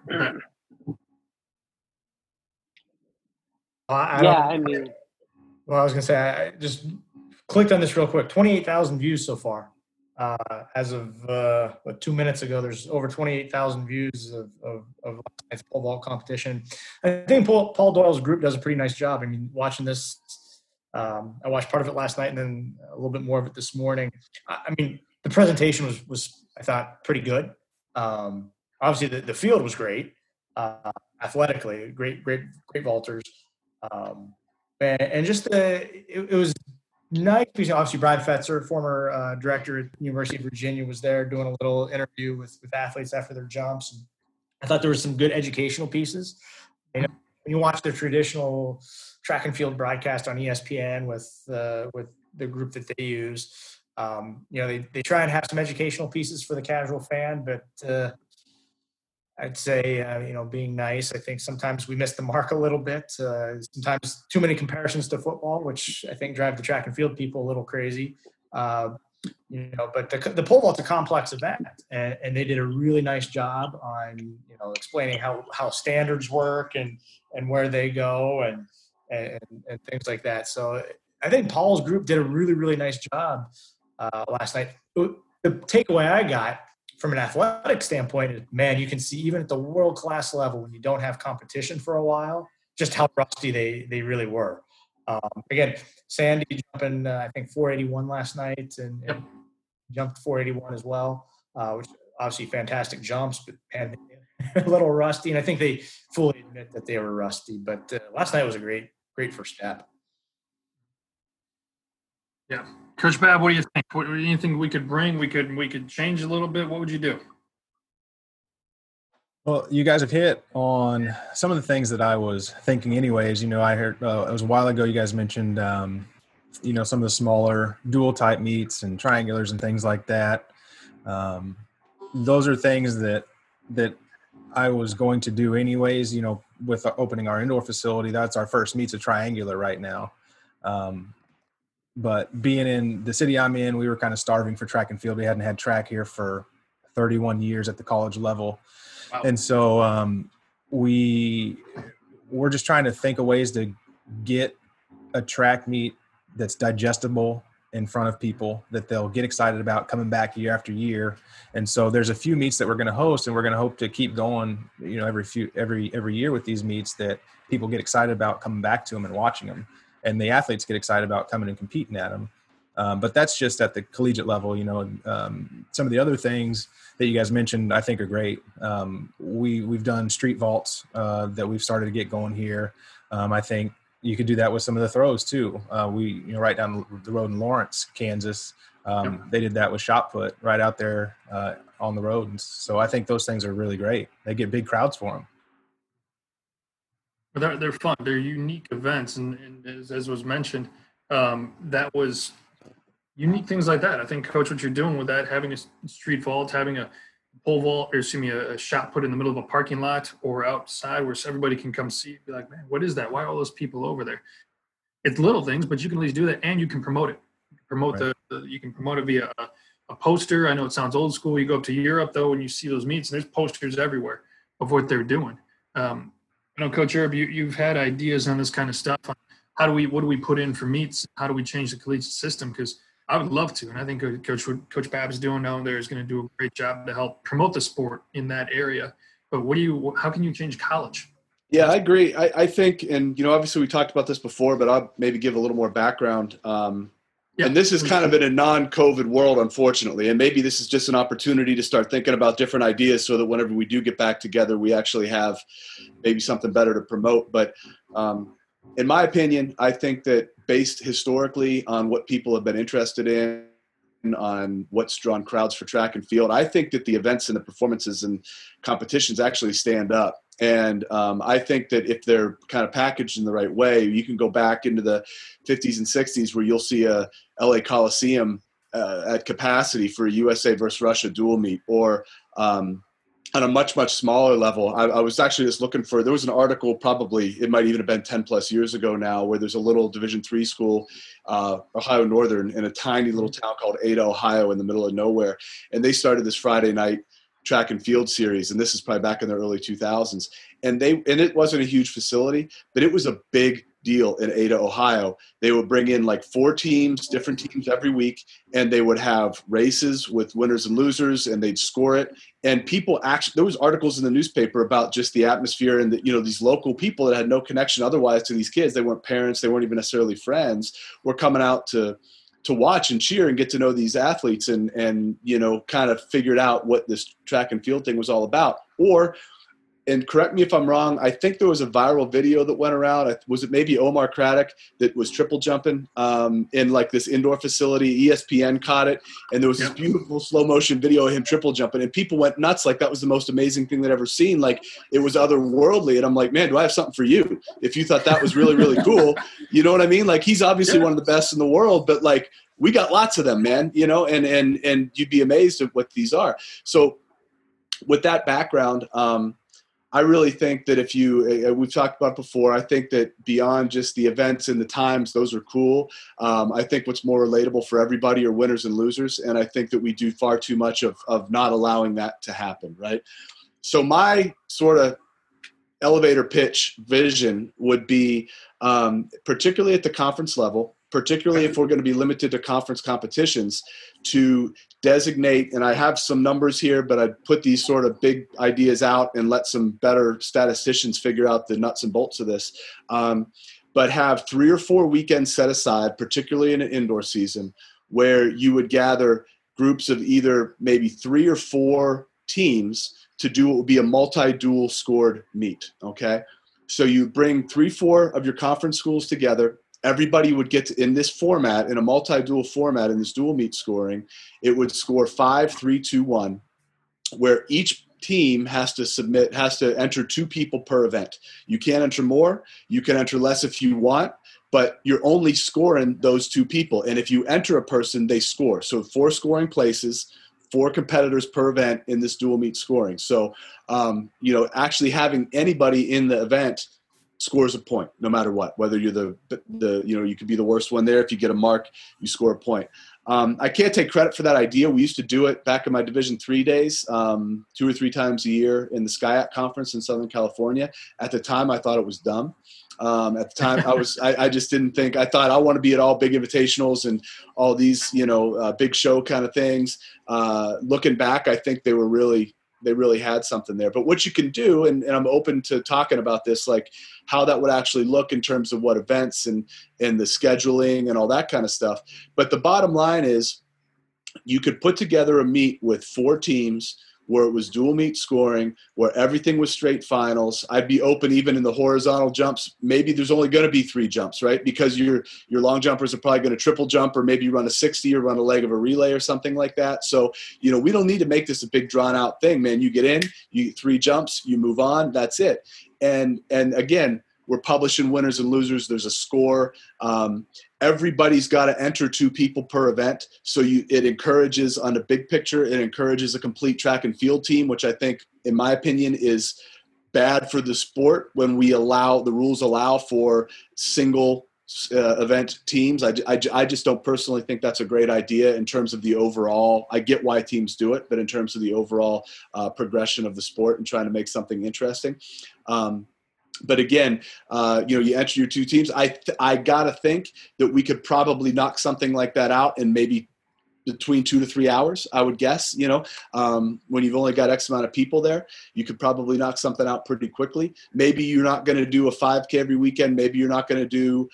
Well, I was going to say, I just clicked on this real quick. 28,000 views so far. As of 2 minutes ago, there's over 28,000 views of last night's pole vault competition. I think Paul Doyle's group does a pretty nice job. Watching this, I watched part of it last night and then a little bit more of it this morning. The presentation was I thought pretty good. Obviously the field was great, athletically, great vaulters. And just it was nice because obviously Brad Fetzer, former director at University of Virginia, was there doing a little interview with athletes after their jumps. And I thought there were some good educational pieces. When you watch the traditional track and field broadcast on ESPN with the group that they use, they try and have some educational pieces for the casual fan, but I'd say, being nice, I think sometimes we miss the mark a little bit. Sometimes too many comparisons to football, which I think drive the track and field people a little crazy. But the pole vault's a complex event, and they did a really nice job on, explaining how standards work and where they go and things like that. So I think Paul's group did a really, really nice job last night. The takeaway I got from an athletic standpoint is, man, you can see even at the world-class level, when you don't have competition for a while, just how rusty they really were. Again, Sandy jumping, I think 481 last night, and jumped 481 as well, which obviously fantastic jumps, but man, a little rusty. And I think they fully admit that they were rusty. But last night was a great first step. Yeah. Coach Babb, what do you think? Anything we could bring? We could change a little bit. What would you do? Well, you guys have hit on some of the things that I was thinking anyways. I heard it was a while ago you guys mentioned, some of the smaller dual type meets and triangulars and things like that. Those are things that I was going to do anyways, with opening our indoor facility. That's our first meet's a triangular right now. But being in the city I'm in, we were kind of starving for track and field. We hadn't had track here for 31 years at the college level. Wow. And so we're just trying to think of ways to get a track meet that's digestible in front of people that they'll get excited about coming back year after year. And so there's a few meets that we're going to host, and we're going to hope to keep going, every year with these meets that people get excited about coming back to them and watching them. And the athletes get excited about coming and competing at them. But that's just at the collegiate level, some of the other things that you guys mentioned, I think are great. We've done street vaults that we've started to get going here. I think you could do that with some of the throws too. Right down the road in Lawrence, Kansas, they did that with shot put right out there on the road. And so I think those things are really great. They get big crowds for them. They're fun. They're unique events, and as was mentioned, that was unique things like that. I think, Coach, what you're doing with that, having a street vault, having a pole vault, or excuse me, a shot put in the middle of a parking lot or outside where everybody can come see it, be like, man, what is that? Why are all those people over there? It's little things, but you can at least do that, and you can promote it. You can promote it via a poster. I know it sounds old school. You go up to Europe, though, and you see those meets, and there's posters everywhere of what they're doing. I know, Coach Erb, you've had ideas on this kind of stuff. What do we put in for meets? How do we change the collegiate system? Because I would love to, and I think Coach Babb's doing down there is going to do a great job to help promote the sport in that area. But how can you change college? Yeah, I agree. I think, and obviously we talked about this before, but I'll maybe give a little more background. And this is kind of in a non-COVID world, unfortunately. And maybe this is just an opportunity to start thinking about different ideas so that whenever we do get back together, we actually have maybe something better to promote. But in my opinion, I think that based historically on what people have been interested in, on what's drawn crowds for track and field, I think that the events and the performances and competitions actually stand up. And I think that if they're kind of packaged in the right way, you can go back into the 50s and 60s where you'll see a LA Coliseum at capacity for a USA versus Russia dual meet, or on a much, much smaller level. I was actually just looking there was an article, probably it might even have been 10 plus years ago now, where there's a little Division III school, Ohio Northern, in a tiny little town called Ada, Ohio, in the middle of nowhere. And they started this Friday night track and field series, and this is probably back in the early 2000s. And it wasn't a huge facility, but it was a big deal in Ada, Ohio. They would bring in like 4 teams, different teams every week, and they would have races with winners and losers, and they'd score it. And people actually, there was articles in the newspaper about just the atmosphere, and these local people that had no connection otherwise to these kids. They weren't parents, they weren't even necessarily friends, were coming out to watch and cheer and get to know these athletes and kind of figured out what this track and field thing was all about. And correct me if I'm wrong, I think there was a viral video that went around. Was it maybe Omar Craddock that was triple jumping in like this indoor facility? ESPN caught it, and there was this beautiful slow motion video of him triple jumping, and people went nuts. Like that was the most amazing thing they'd ever seen. Like it was otherworldly. And I'm like, man, do I have something for you? If you thought that was really, really cool, you know what I mean? Like he's obviously one of the best in the world, but like we got lots of them, man, and you'd be amazed at what these are. So with that background, I really think that we've talked about it before, I think that beyond just the events and the times, those are cool. I think what's more relatable for everybody are winners and losers. And I think that we do far too much of not allowing that to happen, right? So my sort of elevator pitch vision would be, particularly at the conference level, particularly if we're going to be limited to conference competitions, to designate, and I have some numbers here, but I'd put these sort of big ideas out and let some better statisticians figure out the nuts and bolts of this. But have 3 or 4 weekends set aside, particularly in an indoor season, where you would gather groups of either maybe 3 or 4 teams to do what would be a multi-dual scored meet, okay? So you bring 3, 4 of your conference schools together. Everybody would get in this format, in a multi-dual format, in this dual meet scoring, it would score 5, 3, 2, 1, where each team has to enter 2 people per event. You can't enter more. You can enter less if you want, but you're only scoring those 2 people. And if you enter a person, they score. So 4 scoring places, 4 competitors per event in this dual meet scoring. So, actually having anybody in the event scores a point no matter what, whether you're you could be the worst one there. If you get a mark, you score a point. I can't take credit for that idea. We used to do it back in my Division III days, 2 or 3 times a year in the SCIAC conference in Southern California. At the time, I thought it was dumb. At the time, I just didn't think. I thought I want to be at all big invitationals and all these, big show kind of things. Looking back, I think they really had something there. But what you can do, and I'm open to talking about this, like how that would actually look in terms of what events and the scheduling and all that kind of stuff. But the bottom line is you could put together a meet with 4 teams where it was dual meet scoring, where everything was straight finals. I'd be open even in the horizontal jumps. Maybe there's only going to be 3 jumps, right? Because your long jumpers are probably going to triple jump, or maybe you run a 60 or run a leg of a relay or something like that. So, we don't need to make this a big drawn out thing, man. You get in, you get 3 jumps, you move on, that's it. And again, we're publishing winners and losers. There's a score. Everybody's got to enter 2 people per event. So it encourages, on the big picture, it encourages a complete track and field team, which I think, in my opinion, is bad for the sport when the rules allow for single event teams. I just don't personally think that's a great idea in terms of the overall. I get why teams do it, but in terms of the overall progression of the sport and trying to make something interesting. But again, you enter your 2 teams. I gotta think that we could probably knock something like that out in maybe between 2 to 3 hours, I would guess. When you've only got X amount of people there, you could probably knock something out pretty quickly. Maybe you're not going to do a 5K every weekend. Maybe you're not going to do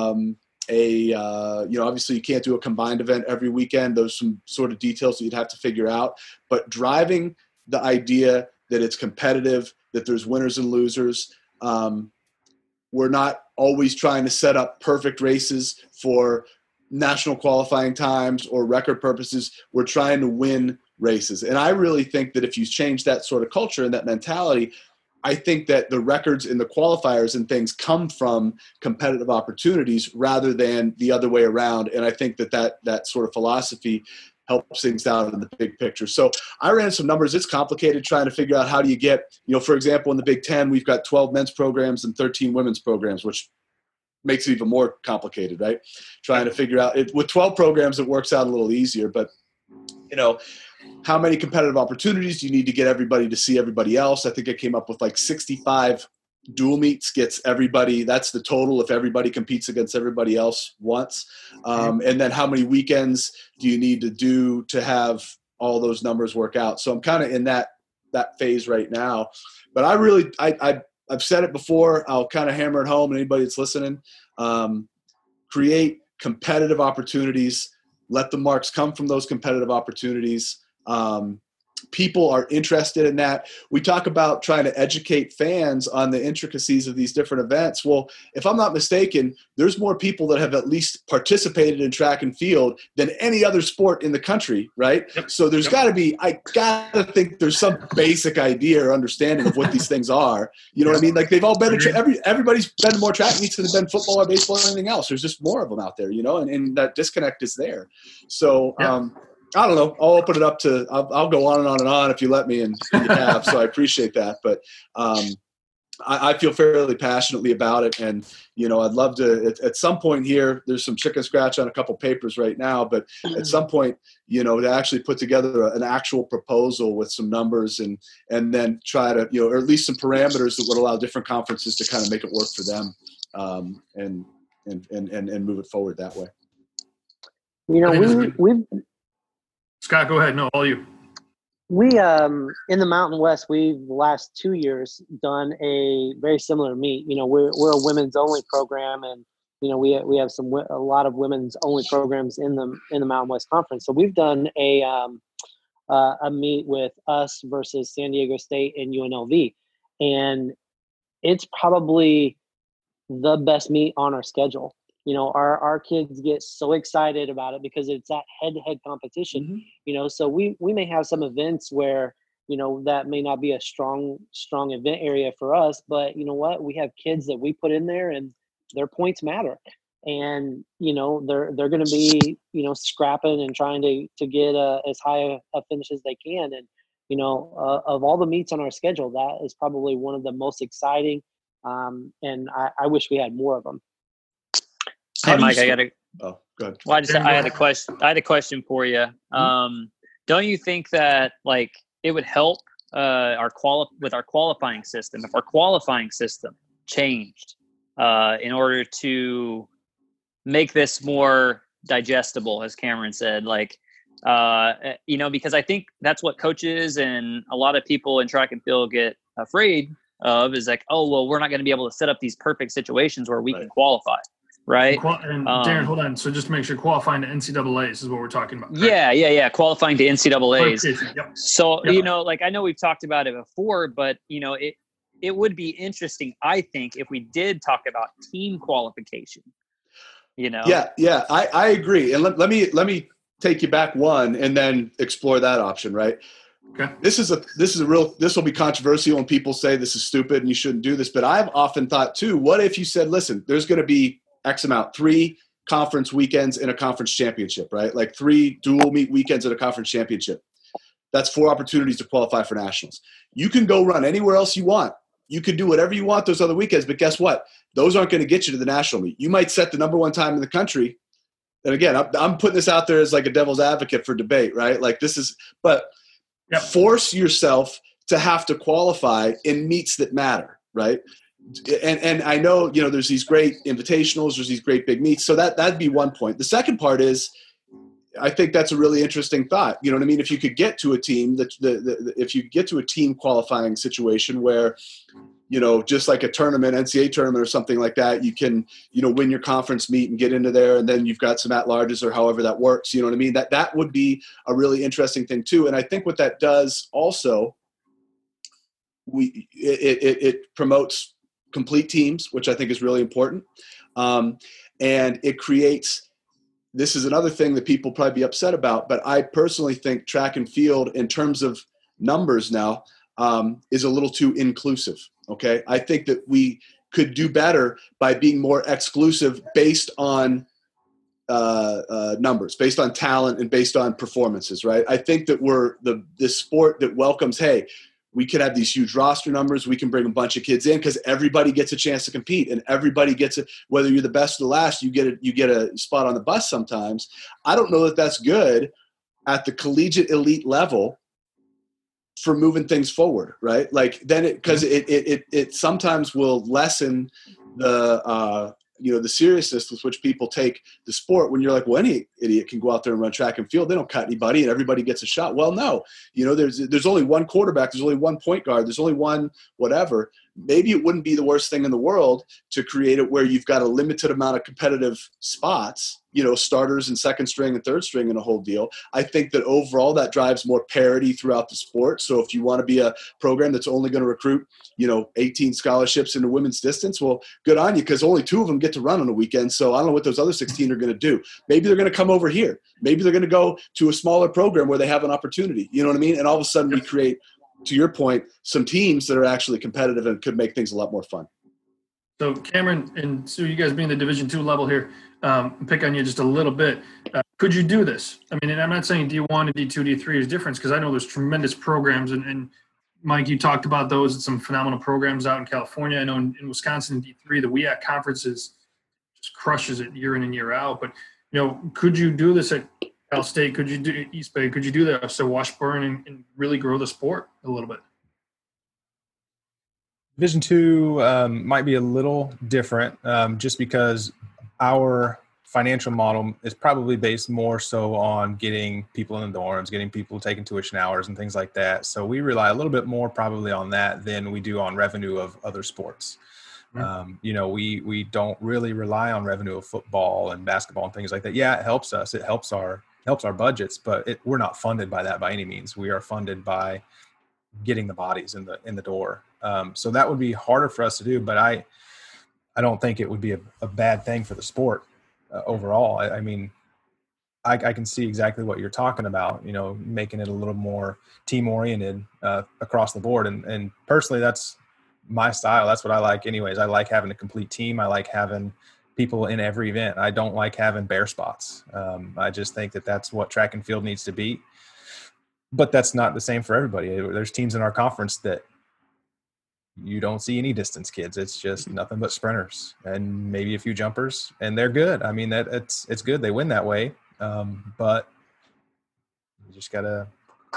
obviously you can't do a combined event every weekend. There's some sort of details that you'd have to figure out. But driving the idea that it's competitive, that there's winners and losers. We're not always trying to set up perfect races for national qualifying times or record purposes. We're trying to win races. And I really think that if you change that sort of culture and that mentality, I think that the records in the qualifiers and things come from competitive opportunities rather than the other way around. And I think that sort of philosophy helps things out in the big picture. So I ran some numbers. It's complicated trying to figure out how do you get, for example, in the Big Ten, we've got 12 men's programs and 13 women's programs, which makes it even more complicated, right? Trying to figure out it with 12 programs, it works out a little easier, but how many competitive opportunities do you need to get everybody to see everybody else? I think I came up with like 65 dual meets gets everybody. That's the total if everybody competes against everybody else once. And then how many weekends do you need to do to have all those numbers work out? So I'm kind of in that phase right now, but I've said it before. I'll kind of hammer it home, and anybody that's listening, create competitive opportunities. Let the marks come from those competitive opportunities. People are interested in that. We talk about trying to educate fans on the intricacies of these different events. Well, if I'm not mistaken, there's more people that have at least participated in track and field than any other sport in the country, right? Yep. So there's got to be, I got to think there's some basic idea or understanding of what these things are. You know what I mean? Like they've all been, everybody's been to more track meets than they've been football or baseball or anything else. There's just more of them out there, and that disconnect is there. So, I don't know. I'll open it up to. I'll go on and on and on if you let me, and you have. So I appreciate that. But I feel fairly passionately about it, and I'd love to. At some point here, there's some chicken scratch on a couple papers right now, but at some point, to actually put together an actual proposal with some numbers and then try to, or at least some parameters that would allow different conferences to kind of make it work for them, and move it forward that way. We've. Scott, go ahead. No, all you. We, in the Mountain West, we've the last 2 years done a very similar meet. We're a women's only program, and we have a lot of women's only programs in the Mountain West Conference. So we've done a meet with us versus San Diego State and UNLV, and it's probably the best meet on our schedule. Our kids get so excited about it because it's that head-to-head competition, so we may have some events where, that may not be a strong event area for us, but you know what, we have kids that we put in there and their points matter. And, they're going to be, scrapping and trying to get as high a finish as they can. And, of all the meets on our schedule, that is probably one of the most exciting. And I wish we had more of them. Hey, Mike, Oh, good. Well, I had a question. I had a question for you. Don't you think that it would help with our qualifying system if our qualifying system changed in order to make this more digestible, as Cameron said? Because I think that's what coaches and a lot of people in track and field get afraid of is we're not going to be able to set up these perfect situations where we can qualify. Right. And Darren, hold on. So just to make sure, qualifying to NCAAs is what we're talking about. Right? Yeah. Qualifying to NCAAs. Yep. So, I know we've talked about it before, but, it would be interesting, I think, if we did talk about team qualification, Yeah, I agree. And let me take you back one and then explore that option, right? Okay. This will be controversial and people say this is stupid and you shouldn't do this. But I've often thought too, what if you said, listen, there's going to be X amount, 3 conference weekends in a conference championship, right? Like 3 dual meet weekends at a conference championship. That's 4 opportunities to qualify for nationals. You can go run anywhere else you want. You can do whatever you want those other weekends, but guess what? Those aren't going to get you to the national meet. You might set the number 1 time in the country. And again, I'm putting this out there as like a devil's advocate for debate, right? Like this is, but Yep. Force yourself to have to qualify in meets that matter, right? And I know, there's these great invitationals, there's these great big meets. So that'd be one point. The second part is, I think that's a really interesting thought. You know what I mean? If you could get to a team if you get to a team qualifying situation where, just like a tournament, NCAA tournament or something like that, you can, win your conference meet and get into there. And then you've got some at-larges or however that works. You know what I mean? That would be a really interesting thing too. And I think what that does also, it promotes complete teams, which I think is really important. And it creates, this is another thing that people probably be upset about, but I personally think track and field in terms of numbers now is a little too inclusive. Okay. I think that we could do better by being more exclusive based on numbers, based on talent and based on performances, right? I think that we're this sport that welcomes, hey, we could have these huge roster numbers. We can bring a bunch of kids in because everybody gets a chance to compete and everybody gets it. Whether you're the best or the last, you get a spot on the bus sometimes. I don't know that that's good at the collegiate elite level for moving things forward, right? Like then because it sometimes will lessen the the seriousness with which people take the sport when you're like, well, any idiot can go out there and run track and field. They don't cut anybody and everybody gets a shot. Well, no, there's only one quarterback. There's only one point guard. There's only one whatever. Maybe it wouldn't be the worst thing in the world to create it where you've got a limited amount of competitive spots, starters and second string and third string and a whole deal. I think that overall that drives more parity throughout the sport. So if you want to be a program that's only going to recruit, 18 scholarships in the women's distance, well, good on you because only 2 of them get to run on the weekend. So I don't know what those other 16 are going to do. Maybe they're going to come over here. Maybe they're going to go to a smaller program where they have an opportunity. You know what I mean? And all of a sudden we create, to your point, some teams that are actually competitive and could make things a lot more fun. So Cameron and Sue, you guys being the Division II level here, pick on you just a little bit. Could you do this? I mean, and I'm not saying D1 and D2, D3 is different because I know there's tremendous programs. And Mike, you talked about those and some phenomenal programs out in California. I know in Wisconsin, D3, the WIAC conferences just crushes it year in and year out. But, could you do this at Cal State? Could you do East Bay? Could you do that? So Washburn and really grow the sport a little bit? Division II might be a little different just because our financial model is probably based more so on getting people in the dorms, getting people taking tuition hours and things like that. So we rely a little bit more probably on that than we do on revenue of other sports. Mm-hmm. We don't really rely on revenue of football and basketball and things like that. Yeah, it helps us. It helps our budgets, but we're not funded by that by any means. We are funded by getting the bodies in the door. So that would be harder for us to do, but I don't think it would be a bad thing for the sport overall. I mean, I can see exactly what you're talking about, making it a little more team oriented across the board. And personally, that's my style. That's what I like anyways. I like having a complete team. I like having people in every event. I don't like having bare spots. I just think that that's what track and field needs to be. But that's not the same for everybody. There's teams in our conference that you don't see any distance kids. It's just nothing but sprinters and maybe a few jumpers, and they're good. I mean, it's good. They win that way. But you just gotta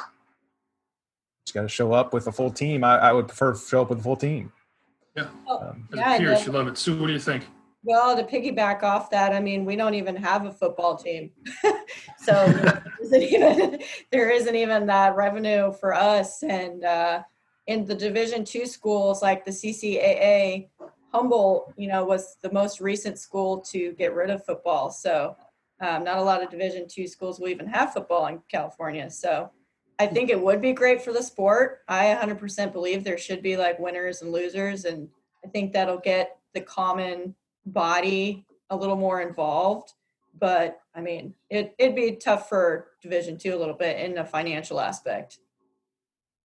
show up with a full team. I would prefer to show up with a full team. Yeah. Yeah, Curious, you love it. Sue, what do you think? Well, to piggyback off that, I mean, we don't even have a football team. So there isn't even that revenue for us. And in the Division II schools, like the CCAA, Humboldt, was the most recent school to get rid of football. So not a lot of Division II schools will even have football in California. So I think it would be great for the sport. I 100% believe there should be like winners and losers. And I think that'll get the common body a little more involved. But I mean, it'd be tough for Division II a little bit in the financial aspect.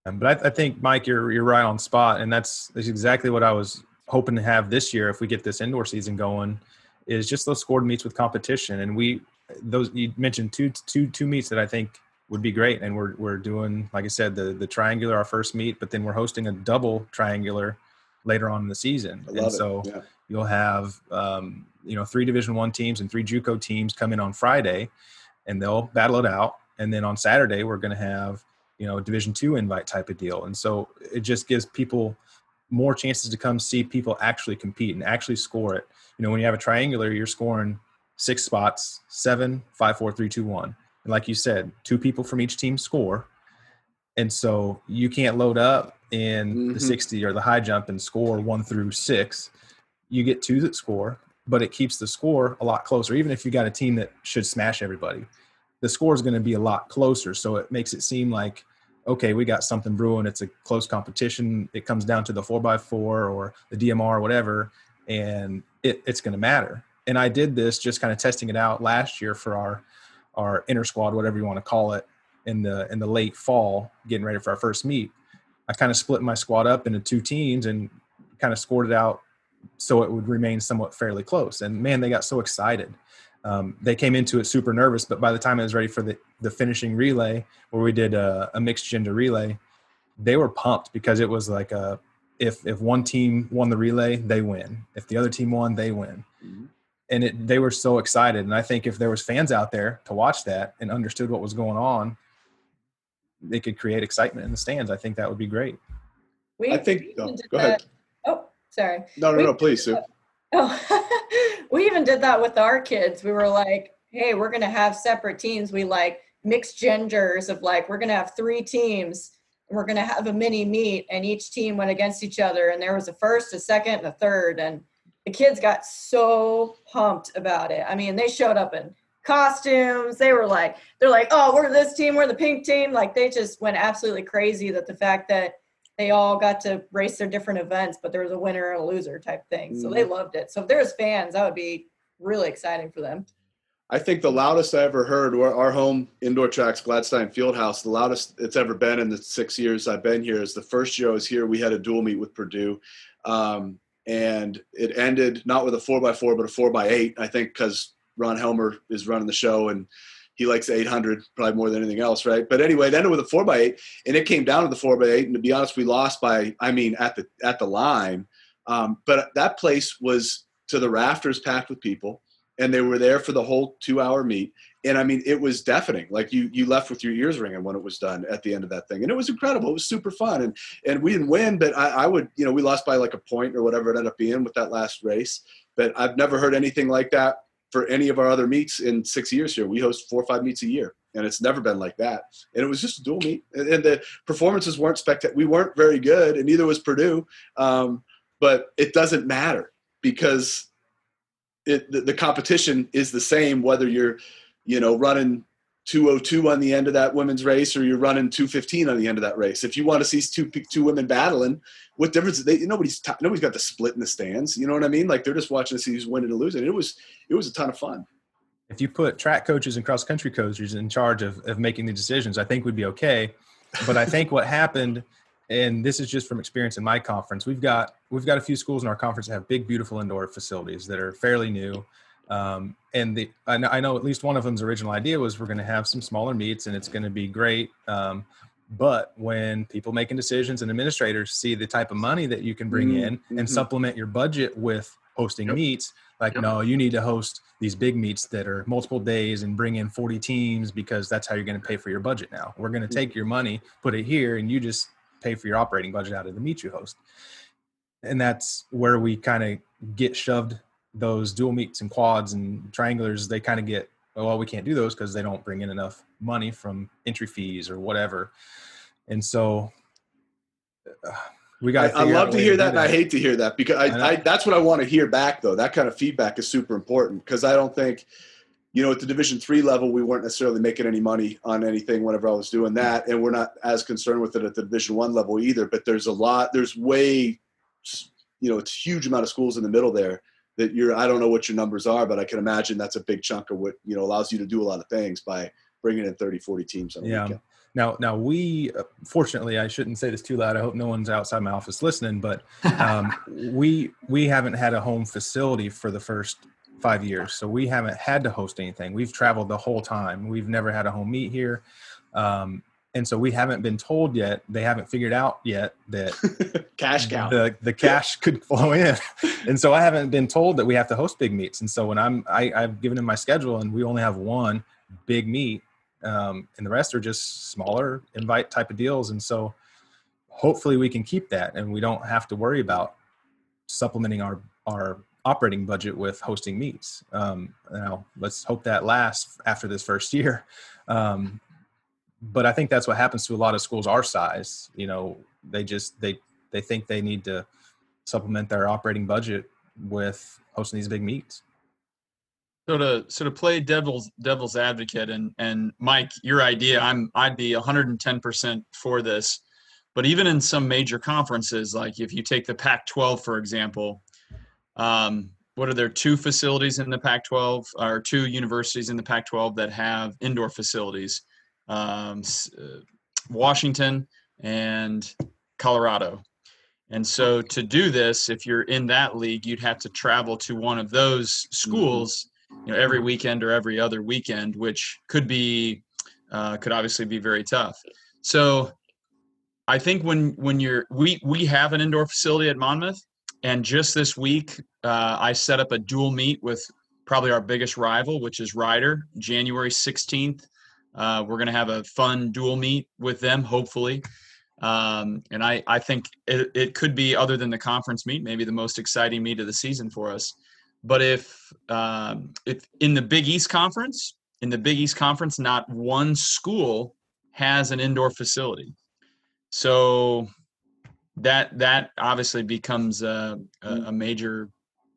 But I think, Mike, you're right on spot, and that's exactly what I was hoping to have this year if we get this indoor season going, is just those scored meets with competition. And you mentioned two meets that I think would be great, and we're doing, like I said, the triangular, our first meet, but then we're hosting a double triangular later on in the season. And so you'll have 3 Division I teams and 3 JUCO teams come in on Friday, and they'll battle it out. And then on Saturday, we're going to have a Division II invite type of deal. And so it just gives people more chances to come see people actually compete and actually score it. When you have a triangular, you're scoring 6 spots, 7, 5, 4, 3, 2, 1. And like you said, 2 people from each team score. And so you can't load up in the 60 or the high jump and score 1 through 6. You get 2 that score, but it keeps the score a lot closer. Even if you got a team that should smash everybody, the score is going to be a lot closer. So it makes it seem like, okay, we got something brewing. It's a close competition. It comes down to the 4x4 or the DMR or whatever, and it's going to matter. And I did this just kind of testing it out last year for our inter squad, whatever you want to call it, in the late fall, getting ready for our first meet. I kind of split my squad up into 2 teams and kind of scored it out so it would remain somewhat fairly close. And man, they got so excited. They came into it super nervous, but by the time it was ready for the finishing relay, where we did a mixed gender relay, they were pumped because it was like if one team won the relay, they win. If the other team won, they win. And they were so excited. And I think if there was fans out there to watch that and understood what was going on, they could create excitement in the stands. I think that would be great. Go ahead. Oh, sorry. No, please, Sue. Oh, we even did that with our kids. We were like, hey, we're going to have separate teams. We like mixed genders of like, we're going to have 3 teams and we're going to have a mini meet, and each team went against each other. And there was a first, a second, and a third. And the kids got so pumped about it. I mean, they showed up in costumes. They're like, oh, we're this team. We're the pink team. Like, they just went absolutely crazy that the fact that they all got to race their different events, but there was a winner and a loser type thing. So they loved it. So if there's fans, that would be really exciting for them. I think the loudest I ever heard were our home indoor tracks, Gladstein Fieldhouse. The loudest it's ever been in the 6 years I've been here is the first year I was here. We had a dual meet with Purdue. And it ended not with a 4x4, but a 4x8, I think, because Ron Helmer is running the show and he likes 800 probably more than anything else, right? But anyway, it ended with a 4x8, and it came down to the 4x8. And to be honest, we lost at the line. But that place was to the rafters packed with people, and they were there for the whole 2-hour meet. And I mean, it was deafening. Like you left with your ears ringing when it was done at the end of that thing. And it was incredible. It was super fun. And we didn't win, but I would, we lost by like a point or whatever it ended up being with that last race. But I've never heard anything like that for any of our other meets in 6 years here. We host 4 or 5 meets a year, and it's never been like that. And it was just a dual meet. And the performances weren't spectacular. We weren't very good, and neither was Purdue. But it doesn't matter because the competition is the same whether you're, running 2:02 on the end of that women's race or you're running 2:15 on the end of that race. If you want to see two women battling, what difference? Nobody's got the split in the stands. You know what I mean? Like they're just watching to see who's winning and losing. It was a ton of fun. If you put track coaches and cross country coaches in charge of making the decisions, I think we'd be okay. But I think what happened, and this is just from experience in my conference, we've got a few schools in our conference that have big, beautiful indoor facilities that are fairly new. And I know at least one of them's original idea was we're going to have some smaller meets and it's going to be great. But when people making decisions and administrators see the type of money that you can bring in and supplement your budget with hosting meets, no, you need to host these big meets that are multiple days and bring in 40 teams because that's how you're going to pay for your budget now. We're going to take your money, put it here, and you just pay for your operating budget out of the meet you host. And that's where we kind of get shoved. Those dual meets and quads and triangulars, they kind of get, well, we can't do those because they don't bring in enough money from entry fees or whatever. And so we got I love to hear that, and I hate to hear that because I that's what I want to hear back, though. That kind of feedback is super important because I don't think, at the Division III level, we weren't necessarily making any money on anything whenever I was doing that, and we're not as concerned with it at the Division I level either. But there's it's a huge amount of schools in the middle there that I don't know what your numbers are, but I can imagine that's a big chunk of what, allows you to do a lot of things by bringing in 30, 40 teams on a weekend. Now we, fortunately, I shouldn't say this too loud. I hope no one's outside my office listening, but we haven't had a home facility for the first 5 years. So we haven't had to host anything. We've traveled the whole time. We've never had a home meet here. And so we haven't been told yet. They haven't figured out yet that cash cow. The cash could flow in. And so I haven't been told that we have to host big meets. And so when I've given them my schedule and we only have one big meet, and the rest are just smaller invite type of deals. And so hopefully we can keep that and we don't have to worry about supplementing our operating budget with hosting meets. Now let's hope that lasts after this first year. But I think that's what happens to a lot of schools our size. You know, they think they need to supplement their operating budget with hosting these big meets. So to play devil's advocate, and Mike, your idea, I'd be 110% for this. But even in some major conferences, like if you take the Pac-12 for example, what are there 2 facilities in the Pac-12 or 2 universities in the Pac-12 that have indoor facilities? Washington and Colorado. And so to do this, if you're in that league, you'd have to travel to one of those schools, you know, every weekend or every other weekend, which could obviously be very tough. So I think when we have an indoor facility at Monmouth, and just this week I set up a dual meet with probably our biggest rival, which is Rider, January 16th. We're going to have a fun dual meet with them, hopefully. And I think it could be, other than the conference meet, maybe the most exciting meet of the season for us. But if in the Big East Conference, not one school has an indoor facility. So that obviously becomes a major,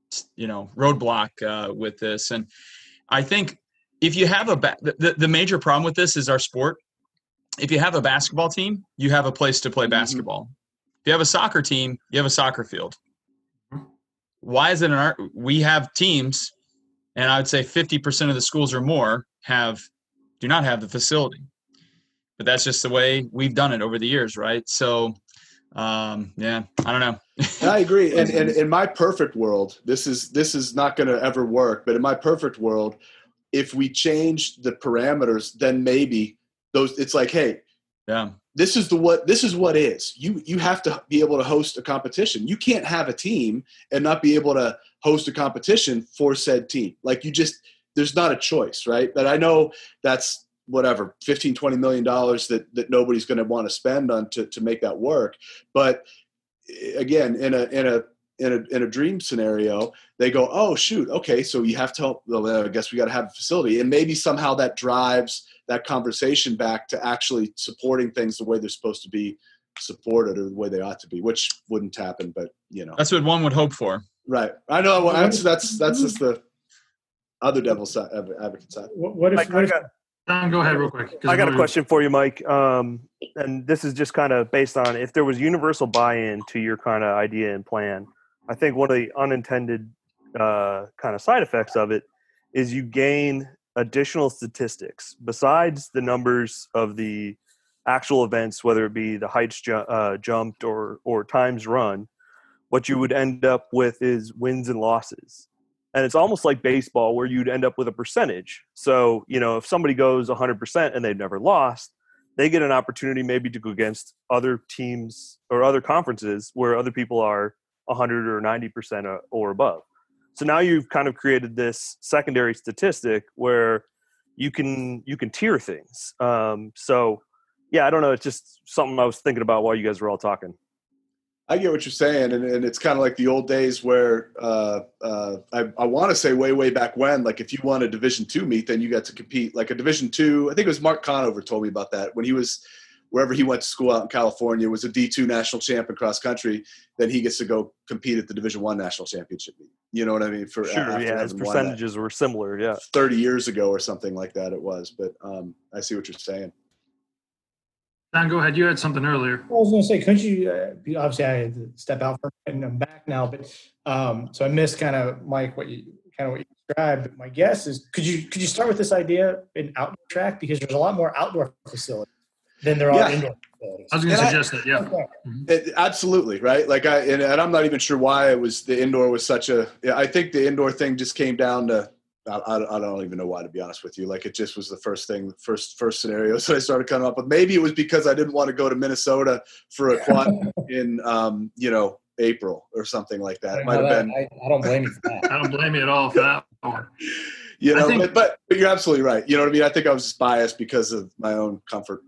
roadblock with this. And I think if you have the major problem with this is our sport. If you have a basketball team, you have a place to play basketball. If you have a soccer team, you have a soccer field. Why is it we have teams, and I would say 50% of the schools or more do not have the facility. But that's just the way we've done it over the years, right? So, I don't know. I agree. And in my perfect world, this is not going to ever work. But in my perfect world, if we change the parameters, then maybe it's like, hey, this is what is. You have to be able to host a competition. You can't have a team and not be able to host a competition for said team. Like there's not a choice, right? But I know that's whatever, $15-20 million that nobody's going to want to spend on to make that work. But again, in a dream scenario, they go, oh shoot, okay, so you have to help. Well, I guess we got to have a facility, and maybe somehow that drives that conversation back to actually supporting things the way they're supposed to be supported or the way they ought to be, which wouldn't happen, but that's what one would hope for. Right. I know. That's just the other devil's advocate side. What if Don, go ahead real quick. I got a question for you, Mike. And this is just kind of based on if there was universal buy-in to your kind of idea and plan. I think one of the unintended kind of side effects of it is you gain additional statistics besides the numbers of the actual events, whether it be the heights jumped or times run. What you would end up with is wins and losses. And it's almost like baseball where you'd end up with a percentage. So, if somebody goes 100% and they've never lost, they get an opportunity maybe to go against other teams or other conferences where other people are 100 or 90% or above. So now you've kind of created this secondary statistic where you can tier things. I don't know. It's just something I was thinking about while you guys were all talking. I get what you're saying, and it's kind of like the old days where I want to say way back when, like if you won a Division II meet, then you got to compete like a Division II. I think it was Mark Conover told me about that when he was wherever he went to school out in California, was a D2 national champ in cross country. Then he gets to go compete at the Division I national championship meet. You know what I mean? His percentages were similar. Yeah, 30 years ago or something like that it was. But I see what you're saying. Don, go ahead. You had something earlier. I was going to say, couldn't you? Obviously, I had to step out for a minute, and I'm back now. But so I missed kind of Mike what you described. But my guess is, could you start with this idea in outdoor track, because there's a lot more outdoor facilities. than there are indoor facilities. I was going to suggest that, yeah. Absolutely, right? Like and I'm not even sure why it was the indoor was such a. I think the indoor thing just came down to. I don't even know why, to be honest with you. Like it just was the first scenarios that I started coming up with. Maybe it was because I didn't want to go to Minnesota for a quad in April or something like that. It might have been. I don't blame you for that. I don't blame you at all for that one. But you're absolutely right. You know what I mean? I think I was just biased because of my own comfort.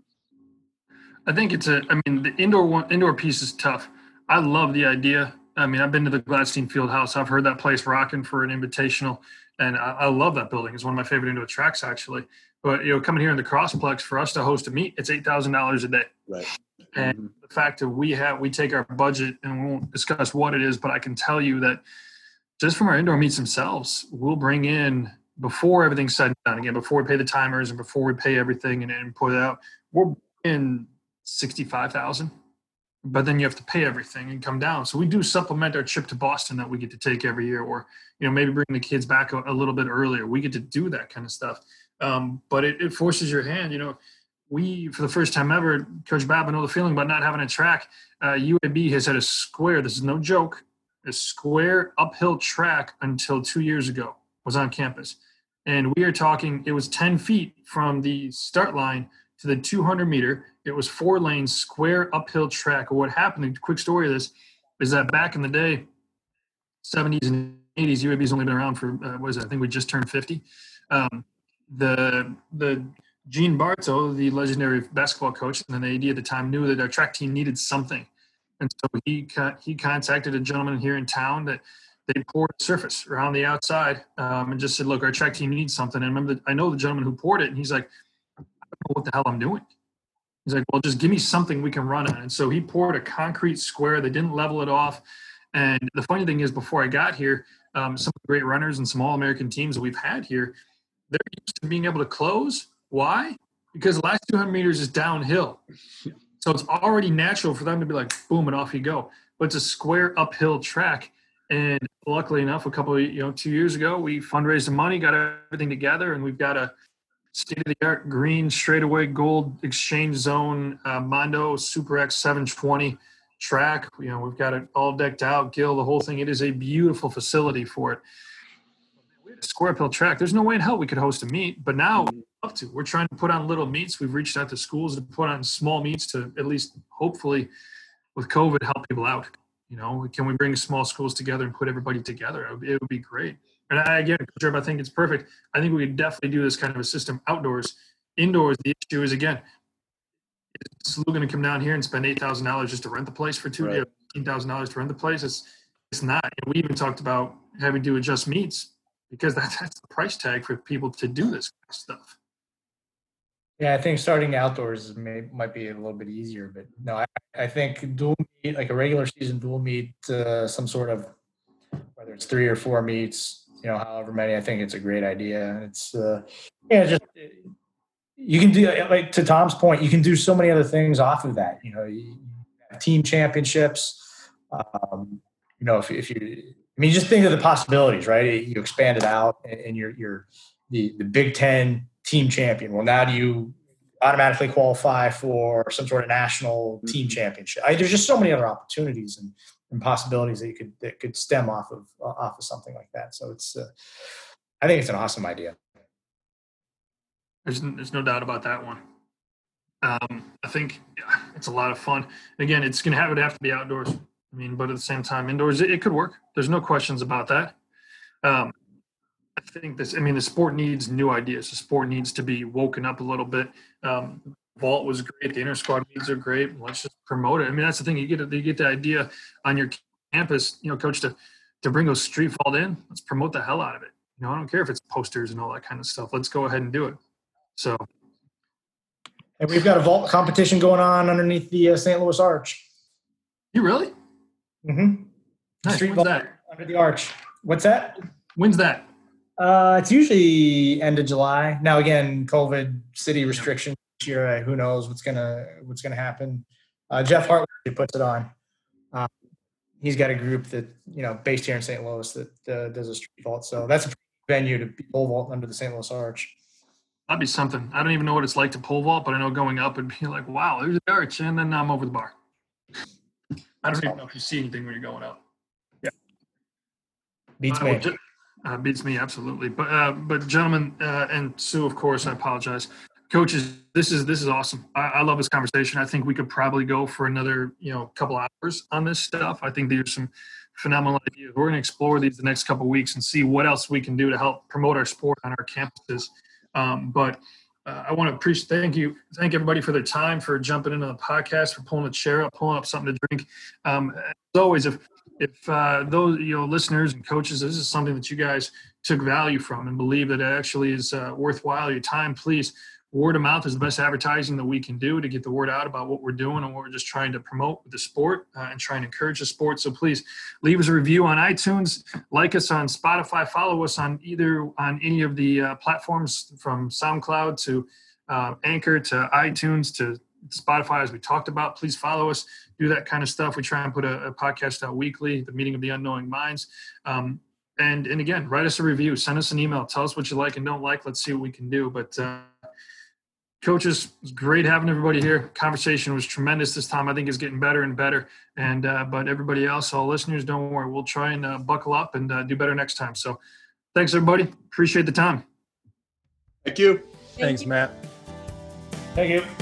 I think the indoor piece is tough. I love the idea. I mean, I've been to the Gladstein Fieldhouse. I've heard that place rocking for an invitational, and I love that building. It's one of my favorite indoor tracks, actually. But, coming here in the Crossplex, for us to host a meet, it's $8,000 a day. Right. And the fact that we take our budget, and we won't discuss what it is, but I can tell you that just from our indoor meets themselves, we'll bring in, before everything's said and done, again, before we pay the timers and before we pay everything and put it out, we're in $65,000, but then you have to pay everything and come down. So we do supplement our trip to Boston that we get to take every year, or maybe bring the kids back a little bit earlier. We get to do that kind of stuff, but it forces your hand. We, for the first time ever, Coach Babb, I know the feeling about not having a track. UAB has had a square. This is no joke. A square uphill track until 2 years ago was on campus, and we are talking. It was 10 feet from the start line to the 200 meter. It was 4 lanes, square uphill track. What happened, the quick story of this, is that back in the day, 70s and 80s, UAB's only been around for, I think we just turned 50. The Gene Bartow, the legendary basketball coach and the AD at the time, knew that our track team needed something. And so he contacted a gentleman here in town that they poured a surface around the outside and just said, look, our track team needs something. And I know the gentleman who poured it, and he's like, I don't know what the hell I'm doing. He's like, well, just give me something we can run on. And so he poured a concrete square. They didn't level it off. And the funny thing is, before I got here, some of the great runners and some All-American teams that we've had here, they're used to being able to close. Why? Because the last 200 meters is downhill. So it's already natural for them to be like, boom, and off you go. But it's a square uphill track. And luckily enough, 2 years ago, we fundraised the money, got everything together, and we've got a state-of-the-art green straightaway gold exchange zone Mondo Super X 720 track. We've got it all decked out, Gil, the whole thing. It is a beautiful facility for it. We had a square uphill track. There's no way in hell we could host a meet, but now we'd love to. We're trying to put on little meets. We've reached out to schools to put on small meets to at least, hopefully, with COVID, help people out. Can we bring small schools together and put everybody together? It would be great. And again, Coach, I think it's perfect. I think we could definitely do this kind of a system outdoors. Indoors, the issue is, again, is Lou going to come down here and spend $8,000 just to rent the place for 2 days, $15,000 to rent the place? It's not. And we even talked about having to adjust meets because that's the price tag for people to do this kind of stuff. Yeah, I think starting outdoors might be a little bit easier, but no, I think dual meet, like a regular season dual meet, some sort of, whether it's 3 or 4 meets, however many, I think it's a great idea. It's you can do, like to Tom's point, you can do so many other things off of that. You have team championships. If you, just think of the possibilities, right? You expand it out, and you're the Big Ten team champion. Well, now do you automatically qualify for some sort of national team championship? There's just so many other opportunities and possibilities that could stem off of something like that. So it's, I think it's an awesome idea. There's no doubt about that one. I think it's a lot of fun. Again, it would have to be outdoors. But at the same time, indoors, it could work. There's no questions about that. I think the sport needs new ideas. The sport needs to be woken up a little bit. Vault was great. The inter squad meets are great. Let's just promote it. That's the thing. You get the idea on your campus, Coach, to bring those street vault in. Let's promote the hell out of it. I don't care if it's posters and all that kind of stuff. Let's go ahead and do it. So, and we've got a vault competition going on underneath the St. Louis Arch. You really? Mm-hmm. Nice. Street When's vault that? Under the arch. What's that? When's that? It's usually end of July. Now again, COVID city restrictions this year. Who knows what's gonna happen? Jeff Hartley puts it on. He's got a group that based here in St. Louis that does a street vault. So that's a venue to be pole vault under the St. Louis Arch. That'd be something. I don't even know what it's like to pole vault, but I know going up would be like, wow, there's the arch, and then I'm over the bar. I don't even know if you see anything when you're going up. Yeah. Beats me. Beats me, absolutely. But gentlemen, and Sue, of course, I apologize. Coaches, this is awesome. I love this conversation. I think we could probably go for another, couple hours on this stuff. I think there's some phenomenal ideas. We're going to explore these the next couple of weeks and see what else we can do to help promote our sport on our campuses. But I want to thank everybody for their time, for jumping into the podcast, for pulling a chair up, pulling up something to drink. As always, if those listeners and coaches, this is something that you guys took value from and believe that it actually is worthwhile your time, please. Word of mouth is the best advertising that we can do to get the word out about what we're doing and what we're just trying to promote with the sport and trying to encourage the sport. So please leave us a review on iTunes, like us on Spotify, follow us on any of the platforms from SoundCloud to Anchor to iTunes to Spotify, as we talked about. Please follow us, do that kind of stuff. We try and put a podcast out weekly, the Meeting of the Unknowing Minds. And again, write us a review, send us an email, tell us what you like and don't like. Let's see what we can do. But coaches, it was great having everybody here. Conversation was tremendous this time. I think it's getting better and better. And but everybody else, all listeners, don't worry. We'll try and buckle up and do better next time. So thanks, everybody. Appreciate the time. Thank you. Thanks, Matt. Thank you.